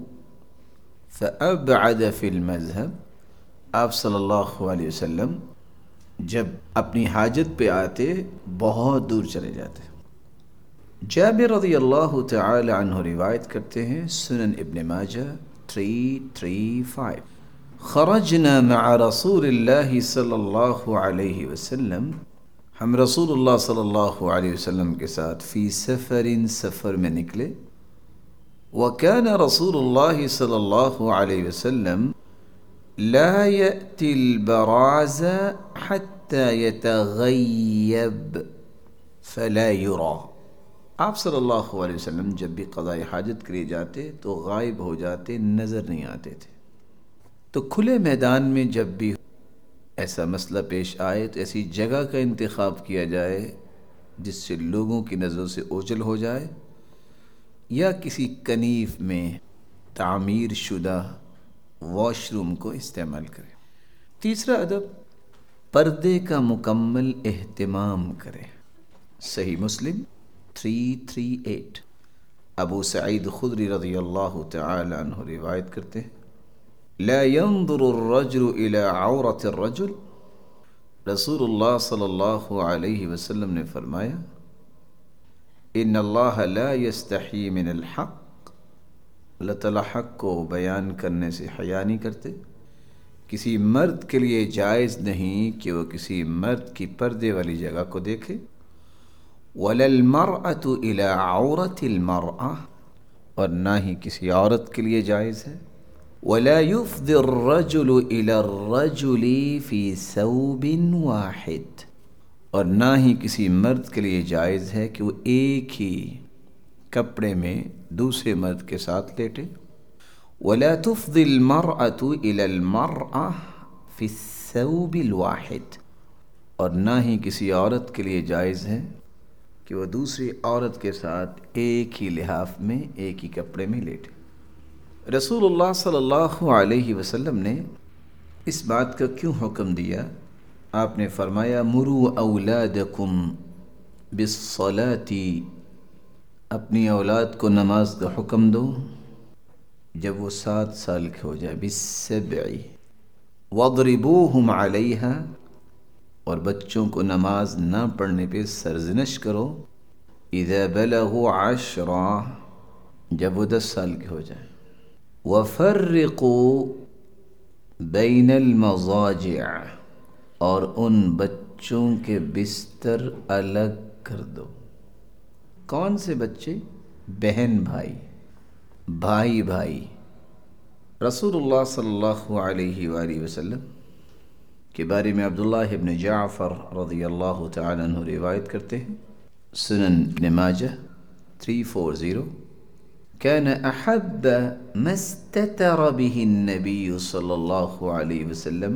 Speaker 1: فأبعد في المذهب، آپ صلی اللہ علیہ وسلم جب اپنی حاجت پہ آتے بہت دور چلے جاتے۔ جابر رضی اللہ تعالی عنہ روایت کرتے ہیں، سنن ابن ماجہ 335، خرجنا مع رسول اللہ صلی اللہ علیہ وسلم، ہم رسول اللہ صلی اللہ علیہ وسلم کے ساتھ فی سفر، سفر میں نکلے، وکان رسول اللہ صلی اللہ علیہ وسلم لا یأتی البراز حتی یتغیب فلا یرا، آپ صلی اللہ علیہ وسلم جب بھی قضاء حاجت کے لیے جاتے تو غائب ہو جاتے، نظر نہیں آتے تھے۔ تو کھلے میدان میں جب بھی ایسا مسئلہ پیش آئے تو ایسی جگہ کا انتخاب کیا جائے جس سے لوگوں کی نظروں سے اوجھل ہو جائے، یا کسی کنیف میں تعمیر شدہ واش روم کو استعمال کرے۔ تیسرا ادب، پردے کا مکمل اہتمام کرے۔ صحیح مسلم 338۔ ابو سعید خدری رضی اللہ تعالی عنہ روایت کرتے ہیں، لا ينظر الرجل الى عورت الرجل، رسول اللہ صلی اللہ علیہ وسلم نے فرمایا، ان اللہ لا يستحی من الحق، اللہ تعالیٰ حق کو بیان کرنے سے حیا نہیں کرتے۔ کسی مرد کے لیے جائز نہیں کہ وہ کسی مرد کی پردے والی جگہ کو دیکھے، ولا المرأة الى عورت المرأة، اور نہ ہی کسی عورت کے لیے جائز ہے، ولا يفضي الرجل الى الرجل في ثوب واحد، اور نہ ہی کسی مرد کے لیے جائز ہے کہ وہ ایک ہی کپڑے میں دوسرے مرد کے ساتھ لیٹے، ولا تفضي المرأة الى المرأة في الثوب الواحد، اور نہ ہی کسی عورت کے لیے جائز ہے کہ وہ دوسری عورت کے ساتھ ایک ہی لحاف میں ایک ہی کپڑے میں لیٹے۔ رسول اللہ صلی اللہ علیہ وسلم نے اس بات کا کیوں حکم دیا؟ آپ نے فرمایا، مروا اولادکم بالصلاۃ، اپنی اولاد کو نماز کا حکم دو جب وہ 7 سال کے ہو جائے، بالسبع، واضربوہم علیہا، اور بچوں کو نماز نہ پڑھنے پہ سرزنش کرو، اذا بلغوا 10، جب وہ 10 سال کے ہو جائیں، وفرقوا بین المضاجع، اور ان بچوں کے بستر الگ کر دو۔ کون سے بچے؟ بہن بھائی، بھائی بھائی۔ رسول اللہ صلی اللہ علیہ وآلہ وسلم کے بارے میں عبداللہ ابن جعفر رضی اللہ تعالی عنہ روایت کرتے ہیں، سنن ابن ماجہ 340، كان أحب ما استتر به النبي صلى الله عليه وسلم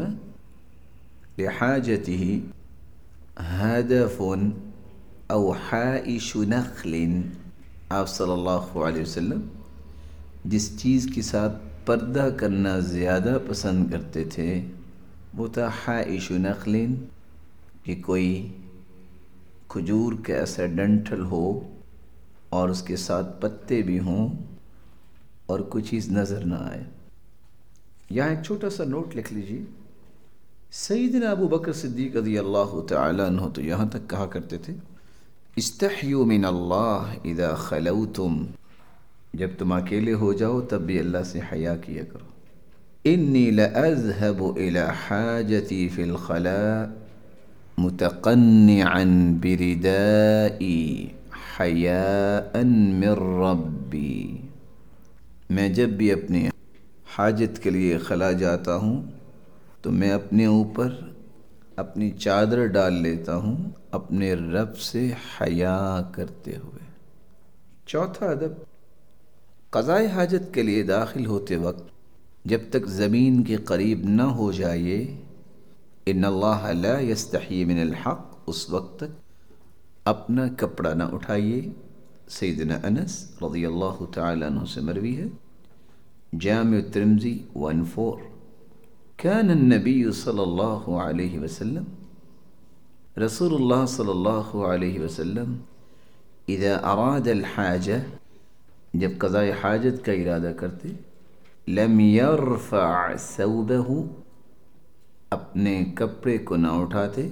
Speaker 1: لحاجته هدف أو حائش نخل، آپ صلی اللہ علیہ وسلم جس چیز کے ساتھ پردہ کرنا زیادہ پسند کرتے تھے وہ تھا حائش نخل، کہ کوئی کھجور کا ایسا ڈنٹل ہو اور اس کے ساتھ پتے بھی ہوں اور کوئی چیز نظر نہ آئے۔ یہاں ایک چھوٹا سا نوٹ لکھ لیجیے، سیدنا ابو بکر صدیق رضی اللہ تعالی عنہ تو یہاں تک کہا کرتے تھے، استحیوا من اللہ اذا خلوتم، جب تم اکیلے ہو جاؤ تب بھی اللہ سے حیا کیا کرو۔ انی لاذهب الى حاجتی فی الخلاء متقنعا بردائی حیاء من ربی، میں جب بھی اپنے حاجت کے لیے خلا جاتا ہوں تو میں اپنے اوپر اپنی چادر ڈال لیتا ہوں اپنے رب سے حیا کرتے ہوئے۔ چوتھا ادب، قضاء حاجت کے لیے داخل ہوتے وقت جب تک زمین کے قریب نہ ہو جائے، ان اللہ لا یستحی من الحق، اس وقت تک اپنا کپڑا نہ اٹھائیے۔ سیدنا انس رضی اللہ تعالی عنہ سے مروی ہے، جامع الترمذی 14۔ كان النبی صلی اللہ علیہ وسلم، رسول اللہ صلی اللہ علیہ وسلم اذا اراد الحاجہ، جب قضاء حاجت کا ارادہ کرتے، لم يرفع ثوبہ، اپنے کپڑے کو نہ اٹھاتے،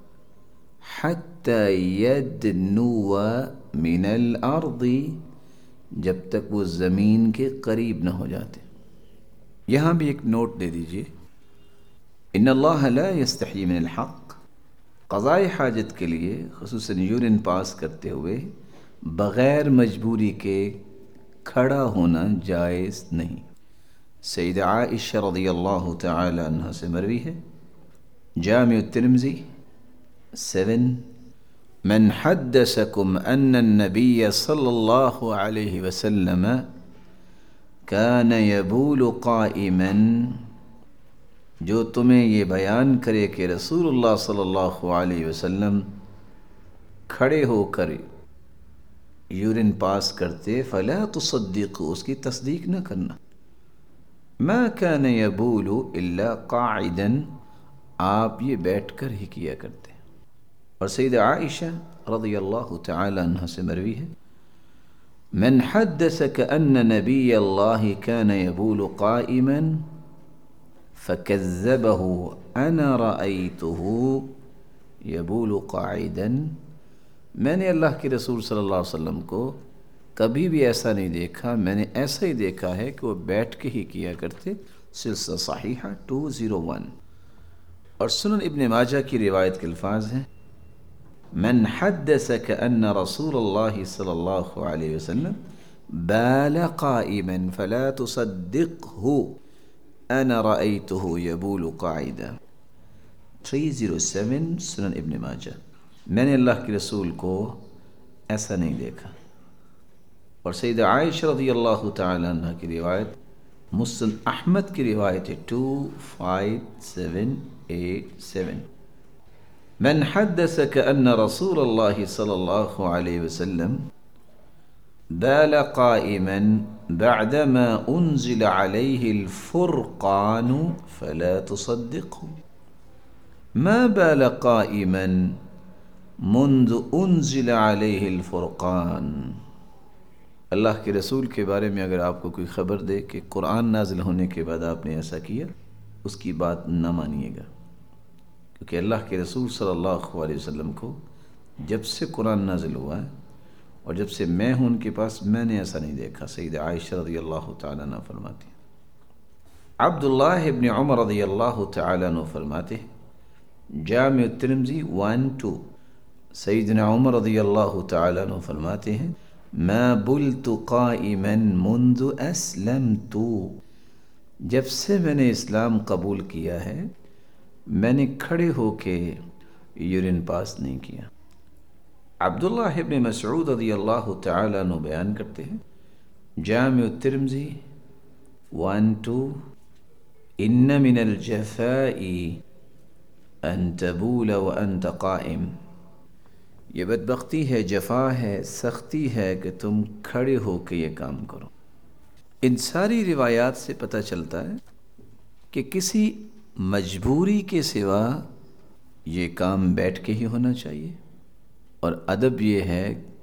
Speaker 1: حتی یدنو من الارض، جب تک وہ زمین کے قریب نہ ہو جاتے۔ یہاں بھی ایک نوٹ دے دیجئے، ان اللہ لا یستحی من الحق، قضاء حاجت کے لیے خصوصاً یورین پاس کرتے ہوئے بغیر مجبوری کے کھڑا ہونا جائز نہیں۔ سیدہ عائشہ رضی اللہ تعالی عنہ سے مروی ہے، جامع الترمذی 7۔ من حدثکم ان النبی صلی اللہ علیہ وسلم کان یبول قائما، جو تمہیں یہ بیان کرے کہ رسول اللہ صلی اللہ علیہ وسلم کھڑے ہو کر یورین پاس کرتے فلا تصدقوا، اس کی تصدیق نہ کرنا. ما كان يبول الا قاعدا، آپ یہ بیٹھ کر ہی کیا کرتے. اور سیدہ عائشہ رضی اللہ تعالی عنہ سے مروی ہے من حدثك ان نبی اللہ كان يبول قائما فكذبه انا رأيته يبول قاعدا، میں نے اللہ کے رسول صلی اللہ علیہ وسلم کو کبھی بھی ایسا نہیں دیکھا، میں نے ایسا ہی دیکھا ہے کہ وہ بیٹھ کے ہی کیا کرتے. سلسلہ صحیحہ 201. اور سنن ابن ماجہ کی روایت کے الفاظ ہیں من حدثك ان رسول اللہ صلی اللہ علیہ وسلم بال قائما فلا تصدقه انا رأيته يبول قاعدا. 307 سنن ابن ماجہ. میں نے اللہ کے رسول کو ایسا نہیں دیکھا. اور سیدہ عائشہ رضی اللہ تعالی عنہ کی روایت مسند احمد کی روایت ہے 25787. من حدثك ان رسول اللہ صلی اللہ علیہ وسلم بال قائما بعدما انزل علیہ الفرقان فلا تصدقه. ما بال قائما منذ انزل علیہ الفرقان. اللہ کے رسول کے بارے میں اگر آپ کو کوئی خبر دے کہ قرآن نازل ہونے کے بعد آپ نے ایسا کیا، اس کی بات نہ مانیے گا، کیونکہ اللہ کے رسول صلی اللہ علیہ وسلم کو جب سے قرآن نازل ہوا ہے اور جب سے میں ہوں ان کے پاس، میں نے ایسا نہیں دیکھا. سیدہ عائشہ رضی اللہ تعالیٰ عنہ فرماتی ہیں. عبداللہ ابن عمر رضی اللہ تعالیٰ عنہ فرماتے ہیں جامع الترمذی 1-2. سیدنا عمر رضی اللہ تعالیٰ عنہ فرماتے ہیں ما بلت قائما منذ اسلمت، جب سے میں نے اسلام قبول کیا ہے میں نے کھڑے ہو کے یورین پاس نہیں کیا. عبداللہ ابن مسعود رضی اللہ تعالیٰ عنہ بیان کرتے ہیں جامع الترمذی 1-2 ان من الجفاء ان تبول وانت قائم، یہ بدبختی ہے، جفا ہے، سختی ہے کہ تم کھڑے ہو کے یہ کام کرو. ان ساری روایات سے پتہ چلتا ہے کہ کسی مجبوری کے سوا یہ کام بیٹھ کے ہی ہونا چاہیے. اور ادب یہ ہے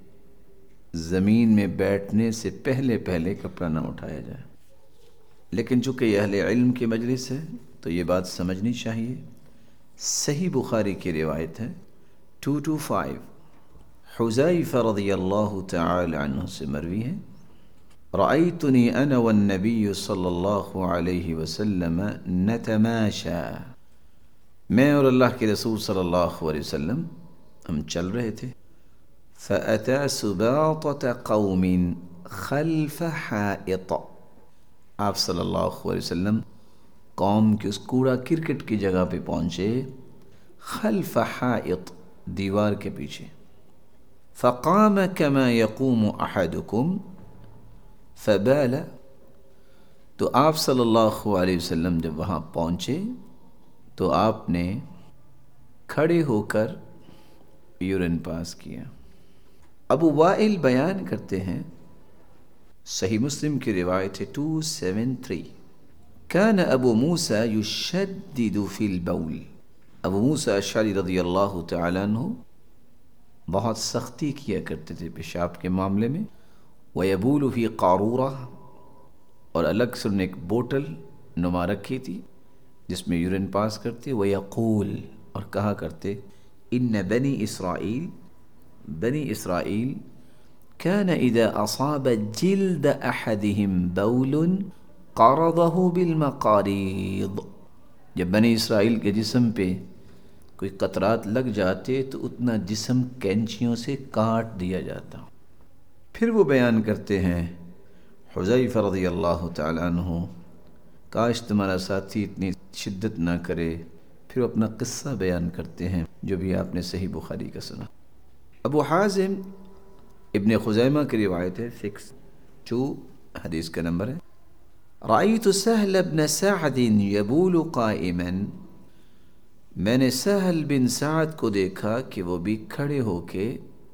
Speaker 1: زمین میں بیٹھنے سے پہلے کپڑا نہ اٹھایا جائے. لیکن چونکہ یہ اہل علم کی مجلس ہے تو یہ بات سمجھنی چاہیے. صحیح بخاری کی روایت ہے 225. حذیفہ رضی اللہ تعالی عنہ سے مروی ہے رأیتنی انا والنبی صلی اللہ علیہ وسلم نتماشا، میں اور اللہ کے رسول صلی اللہ علیہ وسلم ہم چل رہے تھے. فأتى سباطة قوم خلف حائط، آپ صلی اللہ علیہ وسلم قوم کے اس کوڑا کرکٹ کی جگہ پہ پہنچے، خلف حائط دیوار کے پیچھے. فقام كما يقوم احدكم فبال، تو آپ صلی اللہ علیہ وسلم جب وہاں پہنچے تو آپ نے کھڑے ہو کر یورین پاس کیا. ابو وائل بیان کرتے ہیں صحیح مسلم کی روایت ہے 273 كان ابو موسیٰ يشدد في البول، ابو موسیٰ اشعری رضی اللہ تعالیٰ عنہ بہت سختی کیا کرتے تھے پیشاب کے معاملے میں. وَيَبُولُ فِي قَارُورَةٍ، اور الگ سے انہوں نے ایک بوٹل نما رکھی تھی جس میں یورین پاس کرتے. وَيَقُول، اور کہا کرتے ان بنی اسرائیل كان اذا اصاب جلد احدهم بول قرضه بالمقاريض، جب بنی اسرائیل کے جسم پہ کوئی قطرات لگ جاتے تو اتنا جسم کینچیوں سے کاٹ دیا جاتا. پھر وہ بیان کرتے ہیں حذیفہ رضی اللہ تعالیٰ عنہ کاش تمہارا ساتھی اتنی شدت نہ کرے. پھر وہ اپنا قصہ بیان کرتے ہیں جو بھی آپ نے صحیح بخاری کا سنا. ابو حازم ابن خزیمہ کی روایت ہے 6-2 حدیث کا نمبر ہے رأیت سہل بن سعد یبول قائما، میں نے سہل بن سعد کو دیکھا کہ وہ بھی کھڑے ہو کے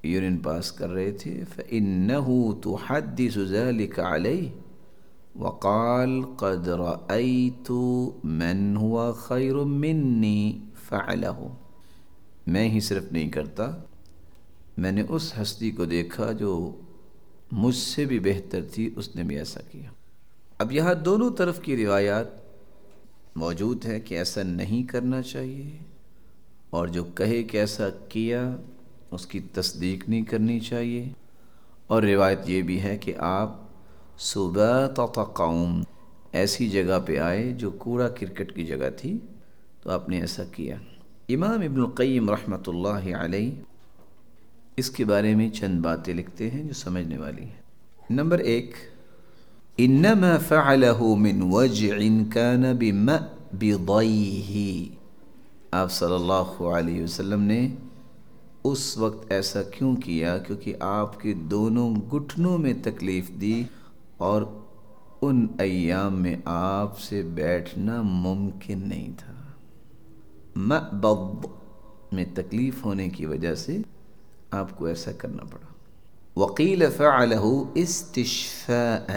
Speaker 1: یورین پاس کر رہے تھے، فَإِنَّهُ تُحَدِّثُ ذَلِكَ عَلَيْهِ وَقَالَ قَدْ رَأَيْتُ مَنْ هُوَ خَيْرٌ مِّنِّي فَعَلَهُ، میں ہی صرف نہیں کرتا، میں نے اس ہستی کو دیکھا جو مجھ سے بھی بہتر تھی، اس نے بھی ایسا کیا۔ اب یہاں دونوں طرف کی روایات موجود ہے کہ ایسا نہیں کرنا چاہیے، اور جو کہے کہ ایسا کیا اس کی تصدیق نہیں کرنی چاہیے، اور روایت یہ بھی ہے کہ آپ سباطۃ قوم ایسی جگہ پہ آئے جو کوڑا کرکٹ کی جگہ تھی، تو آپ نے ایسا کیا۔ امام ابن القیم رحمۃ اللہ علیہ اس کے بارے میں چند باتیں لکھتے ہیں جو سمجھنے والی ہیں۔ نمبر 1، انما فعله من وجع كان بمأبضيه، آپ صلی اللہ علیہ وسلم نے اس وقت ایسا کیوں کیا؟ کیونکہ آپ کے دونوں گھٹنوں میں تکلیف دی، اور ان ایام میں آپ سے بیٹھنا ممکن نہیں تھا۔ مأبض میں تکلیف ہونے کی وجہ سے آپ کو ایسا کرنا پڑا۔ وقیل فعلہ استشفاء،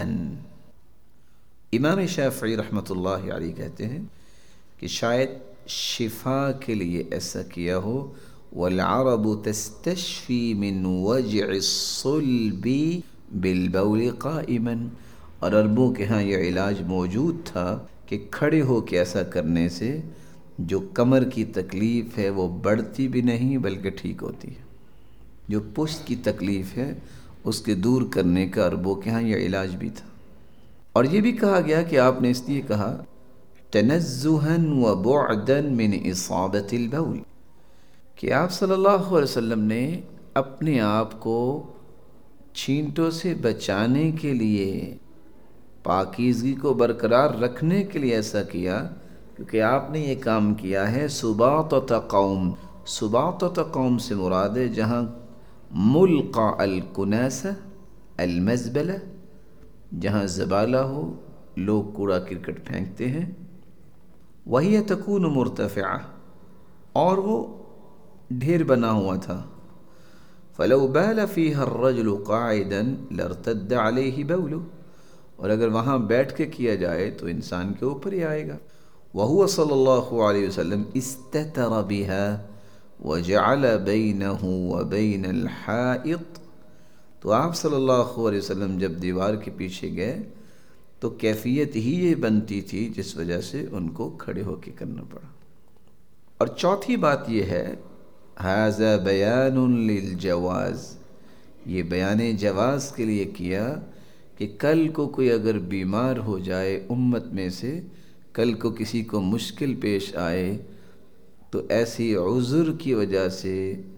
Speaker 1: امام شافعی رحمۃ اللہ علیہ کہتے ہیں کہ شاید شفا کے لیے ایسا کیا ہو۔ والعرب تستشفی من وجع الصلب بالبول قائما، اور عربوں کے ہاں یہ علاج موجود تھا کہ کھڑے ہو کے ایسا کرنے سے جو کمر کی تکلیف ہے وہ بڑھتی بھی نہیں بلکہ ٹھیک ہوتی ہے۔ جو پشت کی تکلیف ہے اس کے دور کرنے کا عربوں کے ہاں یہ علاج بھی تھا۔ اور یہ بھی کہا گیا کہ آپ نے اس لیے کہا تنزہا و بعدا من اصابت البول، کہ آپ صلی اللہ علیہ وسلم نے اپنے آپ کو چھینٹوں سے بچانے کے لیے، پاکیزگی کو برقرار رکھنے کے لیے ایسا کیا، کیونکہ آپ نے یہ کام کیا ہے سباطۃ قوم۔ سباطۃ قوم سے مراد ہے جہاں ملقى الکناسہ المزبلہ، جہاں زبالہ ہو، لوگ کوڑا کرکٹ پھینکتے ہیں، وہی تکون مرتفعہ، اور وہ ڈھیر بنا ہوا تھا۔ فلو بال فيها الرجل قاعدا لارتد عليه بوله، اور اگر وہاں بیٹھ کے کیا جائے تو انسان کے اوپر ہی آئے گا۔ وهو صلی اللہ علیہ وسلم استتر بها وجعل بينه وبين الحائط، تو آپ صلی اللہ علیہ وسلم جب دیوار کے پیچھے گئے تو کیفیت ہی یہ بنتی تھی جس وجہ سے ان کو کھڑے ہو کے کرنا پڑا۔ اور چوتھی بات یہ ہے ھذا بیان للجواز، یہ بیان جواز کے لیے کیا کہ کل کو کوئی اگر بیمار ہو جائے امت میں سے، کل کو کسی کو مشکل پیش آئے تو ایسی عذر کی وجہ سے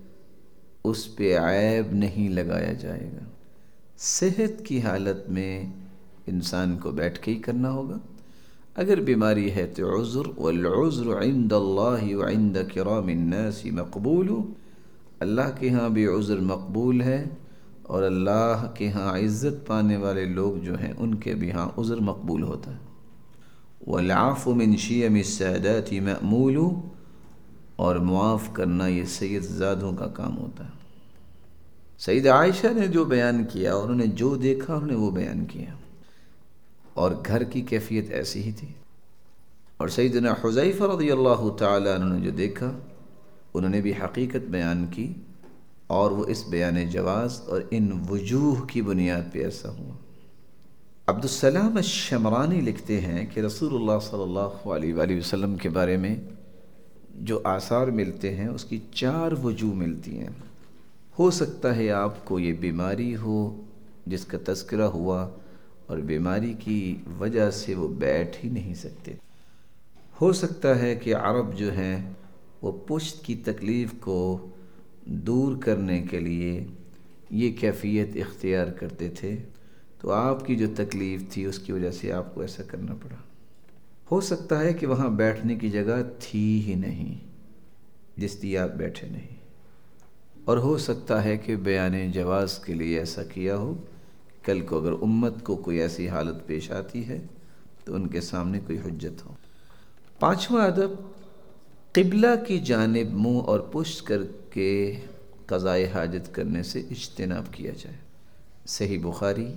Speaker 1: اس پہ عیب نہیں لگایا جائے گا۔ صحت کی حالت میں انسان کو بیٹھ کے ہی کرنا ہوگا، اگر بیماری ہے تو عذر، والعذر عند اللہ وعند کرام الناس مقبول، اللہ کے ہاں بھی عذر مقبول ہے، اور اللہ کے ہاں عزت پانے والے لوگ جو ہیں ان کے بھی ہاں عذر مقبول ہوتا ہے۔ والعفو من شیم السادات مأمول، اور معاف کرنا یہ سید زادوں کا کام ہوتا ہے۔ سید عائشہ نے جو بیان کیا، انہوں نے جو دیکھا انہوں نے وہ بیان کیا، اور گھر کی کیفیت ایسی ہی تھی۔ اور سیدنا حذیفہ رضی اللہ تعالیٰ عنہ نے جو دیکھا انہوں نے بھی حقیقت بیان کی، اور وہ اس بیان جواز اور ان وجوہ کی بنیاد پہ ایسا ہوا۔ عبدالسلام الشمرانی لکھتے ہیں کہ رسول اللہ صلی اللہ علیہ وآلہ وسلم کے بارے میں جو آثار ملتے ہیں اس کی 4 وجوہ ملتی ہیں۔ ہو سکتا ہے آپ کو یہ بیماری ہو جس کا تذکرہ ہوا، اور بیماری کی وجہ سے وہ بیٹھ ہی نہیں سکتے۔ ہو سکتا ہے کہ عرب جو ہیں وہ پشت کی تکلیف کو دور کرنے کے لیے یہ کیفیت اختیار کرتے تھے، تو آپ کی جو تکلیف تھی اس کی وجہ سے آپ کو ایسا کرنا پڑا۔ ہو سکتا ہے کہ وہاں بیٹھنے کی جگہ تھی ہی نہیں جس لیے آپ بیٹھے نہیں، اور ہو سکتا ہے کہ بیان جواز کے لیے ایسا کیا ہو، کل کو اگر امت کو کوئی ایسی حالت پیش آتی ہے تو ان کے سامنے کوئی حجت ہو۔ 5واں ادب، قبلہ کی جانب منہ اور پشت کر کے قضائے حاجت کرنے سے اجتناب کیا جائے۔ صحیح بخاری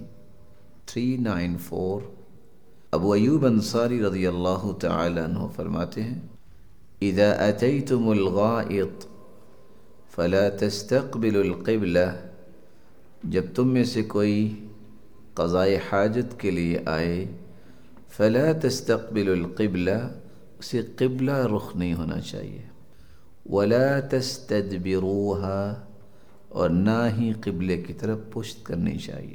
Speaker 1: 394۔ ابو ایوب انصاری رضی اللہ تعالی عنہ فرماتے ہیں اذا اتیتم الغائط فلا تستقبلوا القبلہ، جب تم میں سے کوئی قضائے حاجت کے لیے آئے، فلا تستقبلوا القبلہ، اسے قبلہ رخ نہیں ہونا چاہیے، ولا تستدبروها، اور نہ ہی قبلے کی طرف پشت کرنی چاہیے،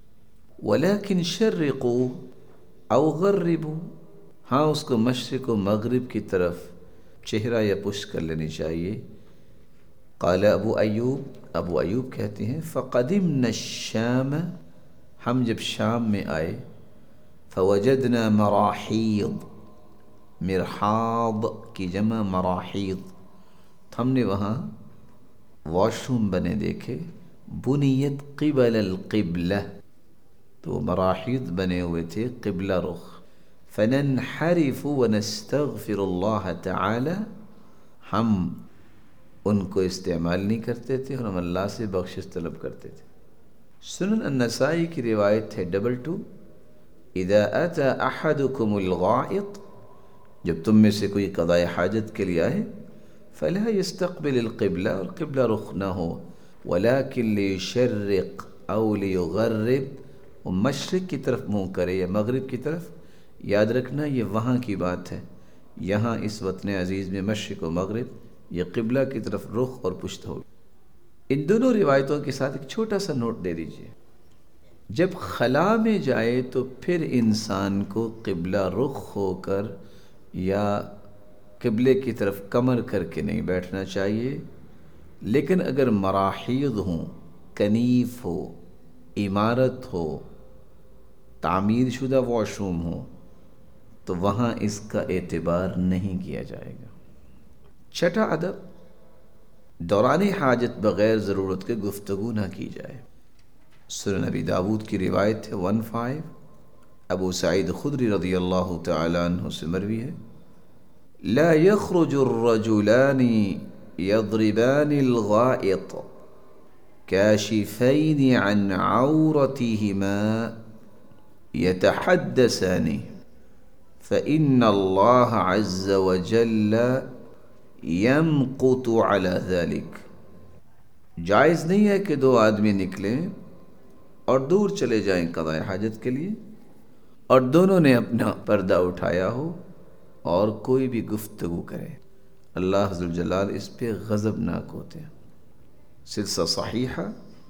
Speaker 1: ولكن شرقوا او غربوا، ہاں اس کو مشرق و مغرب کی طرف چہرہ یا پشت کر لینی چاہیے۔ قال ابو ایوب کہتے ہیں فقدمنا الشام، ہم جب شام میں آئے، فوجدنا مراحیض، مرحاض کی جمع مراحیض، ہم نے وہاں واش روم بنے دیکھے، بنیت قبل القبلہ، تو مراحیض بنے ہوئے تھے قبلہ رخ، فننحرف ونستغفر اللہ تعالی، ہم ان کو استعمال نہیں کرتے تھے اور ہم اللہ سے بخشش طلب کرتے تھے۔ سنن النسائی کی روایت ہے 22، اذا اتى احدكم الغائط، جب تم میں سے کوئی قضاء حاجت کے لیے آئے، فلا يستقبل القبلہ، اور قبلہ رخ نہ ہو، ولكن ليشرق او ليغرب، وہ مشرق کی طرف منہ کرے یا مغرب کی طرف۔ یاد رکھنا یہ وہاں کی بات ہے، یہاں اس وطن عزیز میں مشرق و مغرب یہ قبلہ کی طرف رخ اور پشت ہوگی۔ ان دونوں روایتوں کے ساتھ ایک چھوٹا سا نوٹ دے دیجئے، جب خلا میں جائے تو پھر انسان کو قبلہ رخ ہو کر یا قبلے کی طرف کمر کر کے نہیں بیٹھنا چاہیے، لیکن اگر مراحیض ہوں، کنیف ہو، عمارت ہو، تعمیر شدہ واش روم ہو، تو وہاں اس کا اعتبار نہیں کیا جائے گا۔ چھٹا ادب، دوران حاجت بغیر ضرورت کے گفتگو نہ کی جائے۔ سنن ابی داود کی روایت ہے 15، ابو سعید خدری رضی اللہ تعالی عنہ سے مروی ہے، لا يخرج الرجلان يضربان الغائط كاشفين عن عورتهما يتحدثان فإن الله عز وجل يمقت على ذلك، جائز نہیں ہے کہ دو آدمی نکلیں اور دور چلے جائیں قضاء حاجت کے لیے اور دونوں نے اپنا پردہ اٹھایا ہو اور کوئی بھی گفتگو کرے، اللہ ذوالجلال اس پہ غضبناک ہوتے ہیں۔ سلسلہ صحیحہ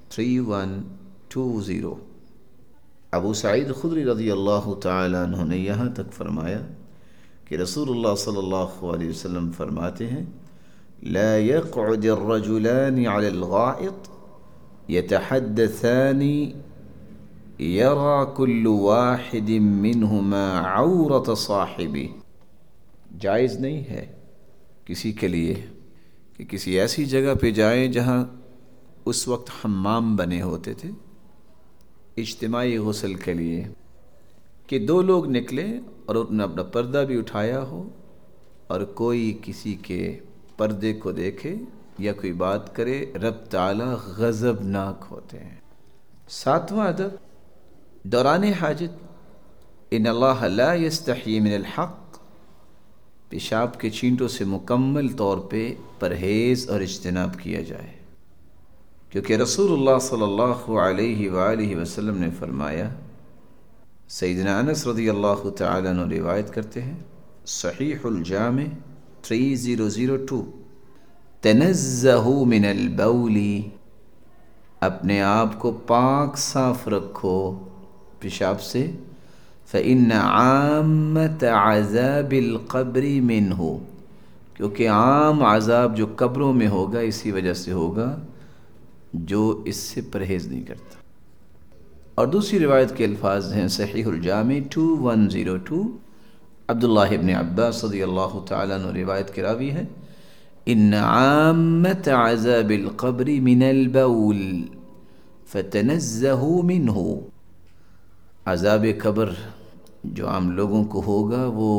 Speaker 1: 3120۔ ابو سعید خدری رضی اللہ تعالی عنہ نے یہاں تک فرمایا کہ رسول اللہ صلی اللہ علیہ وسلم فرماتے ہیں لا يقعد الرجلان على الغائط يتحدثان يرى كل واحد منهما عورة صاحبه، جائز نہیں ہے کسی کے لیے کہ کسی ایسی جگہ پہ جائیں جہاں اس وقت حمام بنے ہوتے تھے اجتماعی غسل کے لیے، کہ دو لوگ نکلیں اور انہوں نے اپنا پردہ بھی اٹھایا ہو اور کوئی کسی کے پردے کو دیکھے یا کوئی بات کرے، رب تعالی غضبناک ہوتے ہیں۔ ساتواں ادب، دوران حاجت ان اللہ لا یستحیی من الحق، پیشاب کے چینٹوں سے مکمل طور پہ پرہیز اور اجتناب کیا جائے، کیونکہ رسول اللہ صلی اللہ علیہ وآلہ وسلم نے فرمایا، سیدنا انس رضی اللہ تعالی عنہ روایت کرتے ہیں، صحیح الجامع 3002، تنزہوا من البول، اپنے آپ کو پاک صاف رکھو پیشاب سے، فإن عامة عذاب القبر منہ، کیونکہ عام عذاب جو قبروں میں ہوگا اسی وجہ سے ہوگا جو اس سے پرہیز نہیں کرتا۔ اور دوسری روایت کے الفاظ ہیں صحیح الجامع 2102، عبداللہ ابن عباس رضی اللہ تعالیٰ عنہ روایت کے راوی ہیں، ان عامت عذاب القبر من البول فتنزہوا منہ، عذاب قبر جو عام لوگوں کو ہوگا وہ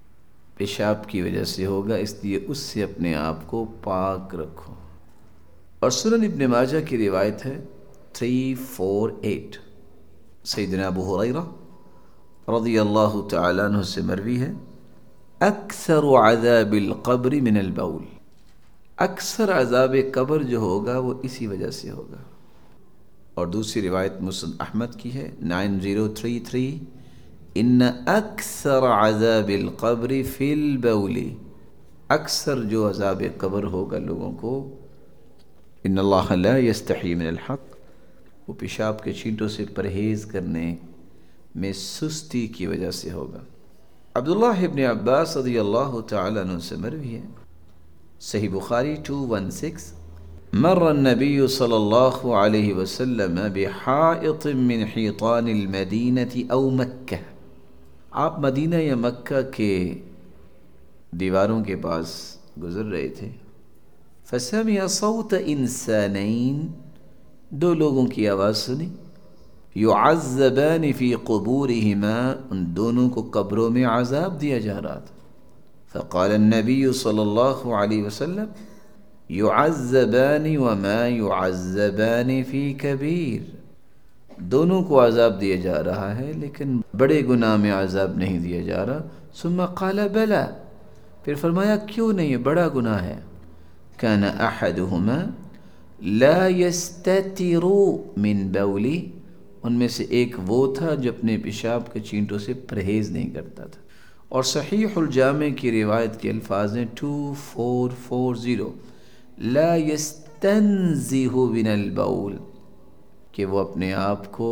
Speaker 1: پیشاب کی وجہ سے ہوگا، اس لیے اس سے اپنے آپ کو پاک رکھو۔ اور سنن ابن ماجہ کی روایت ہے 348، سیدنا ابو ہریرہ رضی اللہ تعالیٰ عنہ سے مروی ہے، اکثر عذاب القبر من البول، اکثر عذاب قبر جو ہوگا وہ اسی وجہ سے ہوگا۔ اور دوسری روایت مسند احمد کی ہے 9033، ان اکثر عذاب القبر فی البول، اکثر جو عذاب قبر ہوگا لوگوں کو، ان اللہ لا یستحی من الحق، وہ پیشاب کے چھینٹوں سے پرہیز کرنے میں سستی کی وجہ سے ہوگا۔ عبداللہ ابن عباس رضی اللہ تعالیٰ عنہ سے مروی ہے، صحیح بخاری 216، مر النبی صلی اللہ علیہ وسلم بحائط من حیطان المدینہ او مکہ، آپ مدینہ یا مکہ کے دیواروں کے پاس گزر رہے تھے، فسمع صوت انسانین، دو لوگوں کی آواز سنی، یعذبان فی قبورہما، ان دونوں کو قبروں میں عذاب دیا جا رہا تھا۔ فقال النبی صلی اللہ علیہ وسلم یعذبان وما یعذبان فی کبیر، دونوں کو عذاب دیا جا رہا ہے لیکن بڑے گناہ میں عذاب نہیں دیا جا رہا۔ ثم قال بلا، پھر فرمایا کیوں نہیں، بڑا گناہ ہے۔ کان احدہما لا یستتر من بولی، ان میں سے ایک وہ تھا جو اپنے پیشاب کے چھینٹوں سے پرہیز نہیں کرتا تھا۔ اور صحیح الجامع کی روایت کے الفاظ ہیں 2440، لا یستنزہ من البول، کہ وہ اپنے آپ کو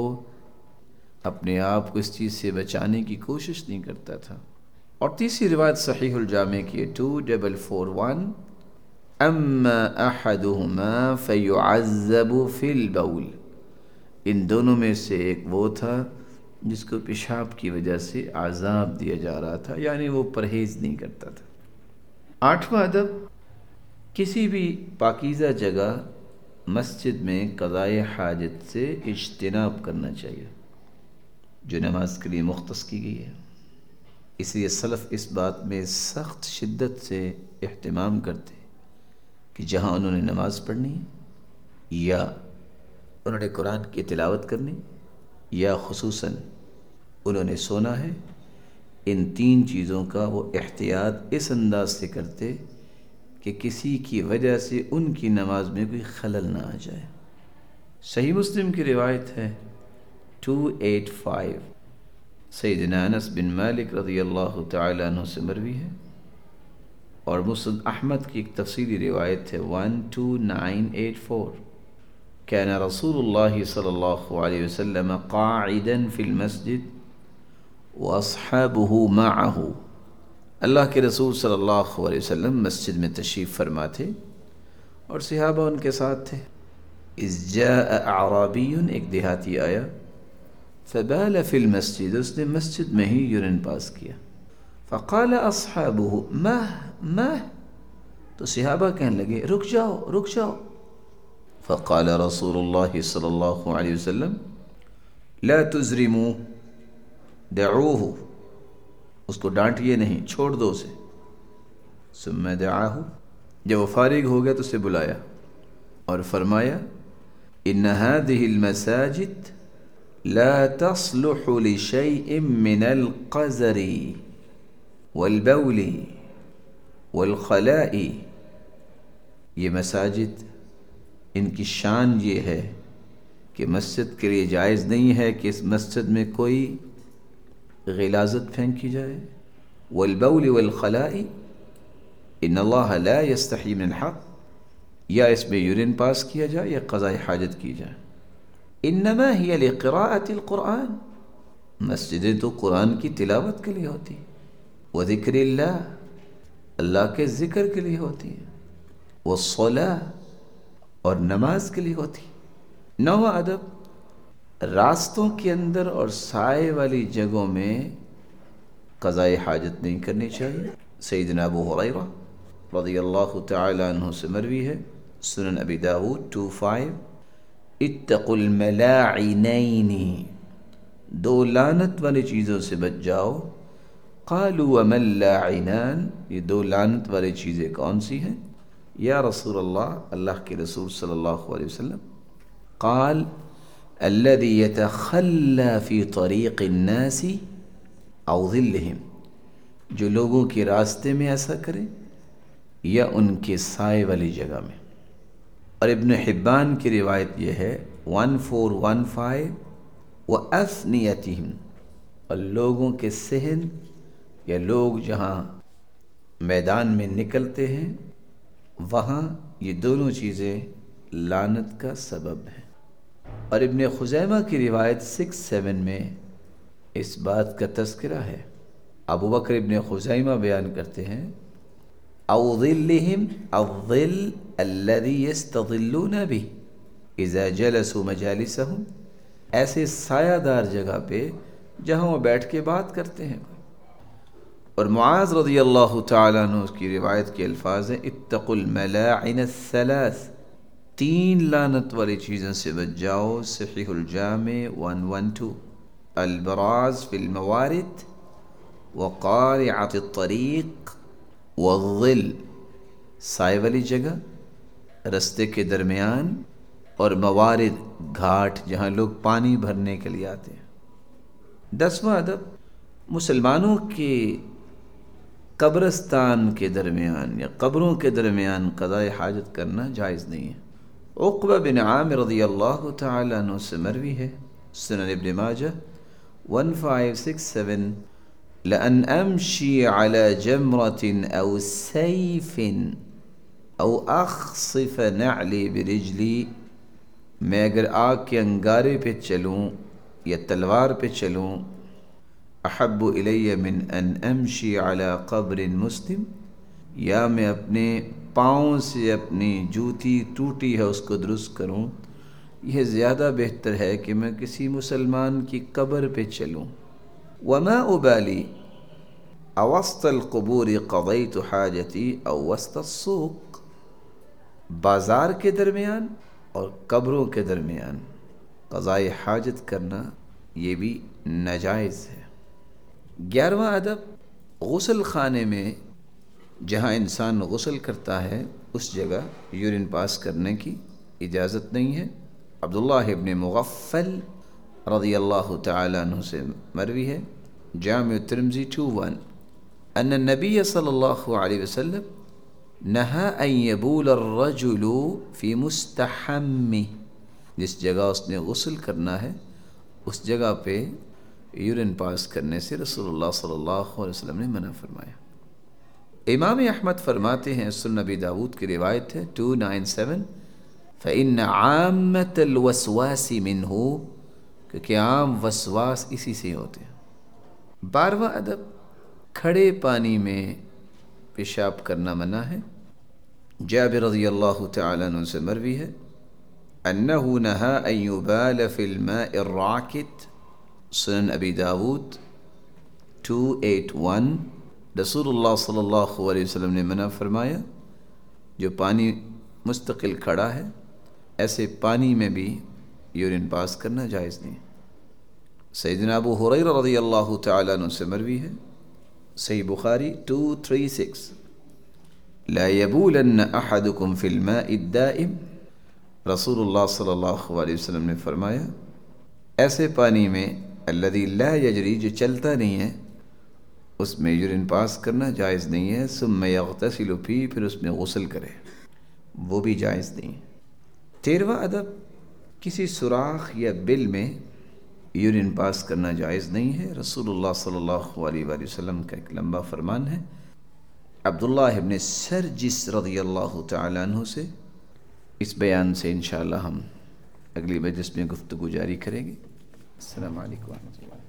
Speaker 1: اس چیز سے بچانے کی کوشش نہیں کرتا تھا۔ اور تیسری روایت صحیح الجامع کی ہے 2441، اما احدہما فیعذب فی البول، ان دونوں میں سے ایک وہ تھا جس کو پیشاب کی وجہ سے عذاب دیا جا رہا تھا، یعنی وہ پرہیز نہیں کرتا تھا۔ آٹھواں ادب، کسی بھی پاکیزہ جگہ مسجد میں قضائے حاجت سے اجتناب کرنا چاہیے جو نماز کے لیے مختص کی گئی ہے۔ اس لیے سلف اس بات میں سخت شدت سے اہتمام کرتے کہ جہاں انہوں نے نماز پڑھنی یا انہوں نے قرآن کی تلاوت کرنی یا خصوصاً انہوں نے سونا ہے، ان تین چیزوں کا وہ احتیاط اس انداز سے کرتے کہ کسی کی وجہ سے ان کی نماز میں کوئی خلل نہ آ جائے۔ صحیح مسلم کی روایت ہے 285، سیدنا انس بن مالک رضی اللہ تعالیٰ عنہ سے مروی ہے، اور مسند احمد کی ایک تفصیلی روایت ہے 12984، كان رسول اللہ صلی اللہ علیہ وسلم قاعدا فی المسجد واصحابہ معہ، اللہ کے رسول صلی اللہ علیہ وسلم مسجد میں تشریف فرما تھے اور صحابہ ان کے ساتھ تھے۔ اذ جاء اعرابی، ایک دیہاتی آیا، فبال فی المسجد، اس نے مسجد میں ہی یورین پاس کیا، فقال اصحابہ مہ، تو صحابہ کہنے لگے رک جاؤ رک جاؤ، فقال رسول اللہ صلی اللہ علیہ وسلم لا تزرموا دعوہ، اس کو ڈانٹیے نہیں، چھوڑ دو اسے۔ ثم دعاہ، جب وہ فارغ ہو گیا تو اسے بلایا اور فرمایا ان هذه المساجد لا تصلح لشيء من القذر والبول والخلاء، یہ مساجد، ان کی شان یہ ہے کہ مسجد کے لیے جائز نہیں ہے کہ اس مسجد میں کوئی غلاظت پھینکی جائے، والبول والخلاء، ان اللہ لا یستحی من الحق، یا اس میں یورین پاس کیا جائے یا قضاء حاجت کی جائے۔ انما ہی لقراءۃ القرآن، مسجدیں تو قرآن کی تلاوت کے لیے ہوتی، وذکر اللہ، اللہ کے ذکر کے لیے ہوتی ہیں، والصلاۃ، اور نماز کے لیے ہوتی۔ نواں ادب، راستوں کے اندر اور سائے والی جگہوں میں قضاء حاجت نہیں کرنی چاہیے۔ سیدنا ابو ہریرہ رضی اللہ تعالی عنہ سے مروی ہے، سنن ابی داود 25، اتقوا الملاعنین، دو لعنت والی چیزوں سے بچ جاؤ۔ قالوا وما اللاعنان، یہ دو لعنت والی چیزیں کون سی ہیں؟ یا رسول اللہ، اللہ کے رسول صلی اللہ علیہ وسلم، قال الذي يتخلى في طريق الناس او ظلهم، جو لوگوں کے راستے میں ایسا کرے یا ان کے سائے والی جگہ میں۔ اور ابن حبان کی روایت یہ ہے 1415 وَأَثْنِيَتِهِمْ، اور لوگوں کے صحن یا لوگ جہاں میدان میں نکلتے ہیں وہاں یہ دونوں چیزیں لعنت کا سبب ہیں۔ اور ابن خزیمہ کی روایت 6-7 میں اس بات کا تذکرہ ہے۔ ابو بکر ابن خزیمہ بیان کرتے ہیں او ظلہم الظل الذی یستظلون بہ اذا جلسوا مجالسہم، ایسے سایہ دار جگہ پہ جہاں وہ بیٹھ کے بات کرتے ہیں۔ اور معاذ رضی اللہ تعالیٰ عنہ کی روایت کے الفاظ ہیں اتقوا الملاعن الثلاث، 3 لعنت والی چیزوں سے بچ جاؤ۔ صحیح الجامع 112، البراز فی الموارد وقارعۃ الطریق والظل، سائے والی جگہ، رستے کے درمیان، اور موارد، گھاٹ جہاں لوگ پانی بھرنے کے لیے آتے ہیں۔ 10واں ادب، مسلمانوں کے قبرستان کے درمیان یا قبروں کے درمیان قضاء حاجت کرنا جائز نہیں ہے۔ عقبہ بن عامر رضی اللہ تعالی عنہ سے مروی ہے، سنن ابن ماجہ 1567، لأن أمشي على جمرة أو سيف أو أخصف نعلي برجلي، میں اگر آگ کے انگارے پہ چلوں یا تلوار پہ چلوں، احب الی من ان امشی علی قبر مسلم، یا میں اپنے پاؤں سے اپنی جوتی ٹوٹی ہے اس کو درست کروں، یہ زیادہ بہتر ہے کہ میں کسی مسلمان کی قبر پہ چلوں۔ وما ابالی اوسط القبور قضیت حاجتی او وسط السوق، بازار کے درمیان اور قبروں کے درمیان قضاء حاجت کرنا یہ بھی ناجائز ہے۔ 11واں ادب، غسل خانے میں جہاں انسان غسل کرتا ہے اس جگہ یورین پاس کرنے کی اجازت نہیں ہے۔ عبداللہ ابن مغفل رضی اللہ تعالی عنہ سے مروی ہے، جامع ترمذی 21، ان النبی صلی اللہ علیہ وسلم نہا ان یبول الرجل فی مستحمہ، جس جگہ اس نے غسل کرنا ہے اس جگہ پہ یورین پاس کرنے سے رسول اللہ صلی اللہ علیہ وسلم نے منع فرمایا۔ امام احمد فرماتے ہیں، سنن ابی داود کی روایت ہے 297، فإن عامة الوسواس منہ، کہ عام وسواس اسی سے ہوتے ہیں۔ 12واں ادب، کھڑے پانی میں پیشاب کرنا منع ہے۔ جابر رضی اللہ تعالی عنہ سے مروی ہے، انہ نہا ان یبال فی الماء الراکد، سنن ابی داود 281، رسول اللہ صلی اللہ علیہ وسلم نے منع فرمایا جو پانی مستقل کھڑا ہے ایسے پانی میں بھی یورین پاس کرنا جائز نہیں۔ سیدنا ابو ہریرہ رضی اللہ تعالی عنہ سے مروی ہے، صحیح بخاری 236، لا یبولن احدکم فی الماء الدائم، رسول اللہ صلی اللہ علیہ وسلم نے فرمایا ایسے پانی میں الذی لا یجری، جو چلتا نہیں ہے، اس میں یورین پاس کرنا جائز نہیں ہے۔ ثم یغتسل فیہ، پھر اس میں غسل کرے، وہ بھی جائز نہیں ہے۔ 13واں ادب، کسی سوراخ یا بل میں یورین پاس کرنا جائز نہیں ہے۔ رسول اللہ صلی اللہ علیہ وآلہ وسلم کا ایک لمبا فرمان ہے، عبداللہ ابن سرجس رضی اللہ تعالی عنہ سے۔ اس بیان سے انشاءاللہ ہم اگلی مجلس میں گفتگو جاری کریں گے۔ السلام علیکم ورحمۃ اللہ۔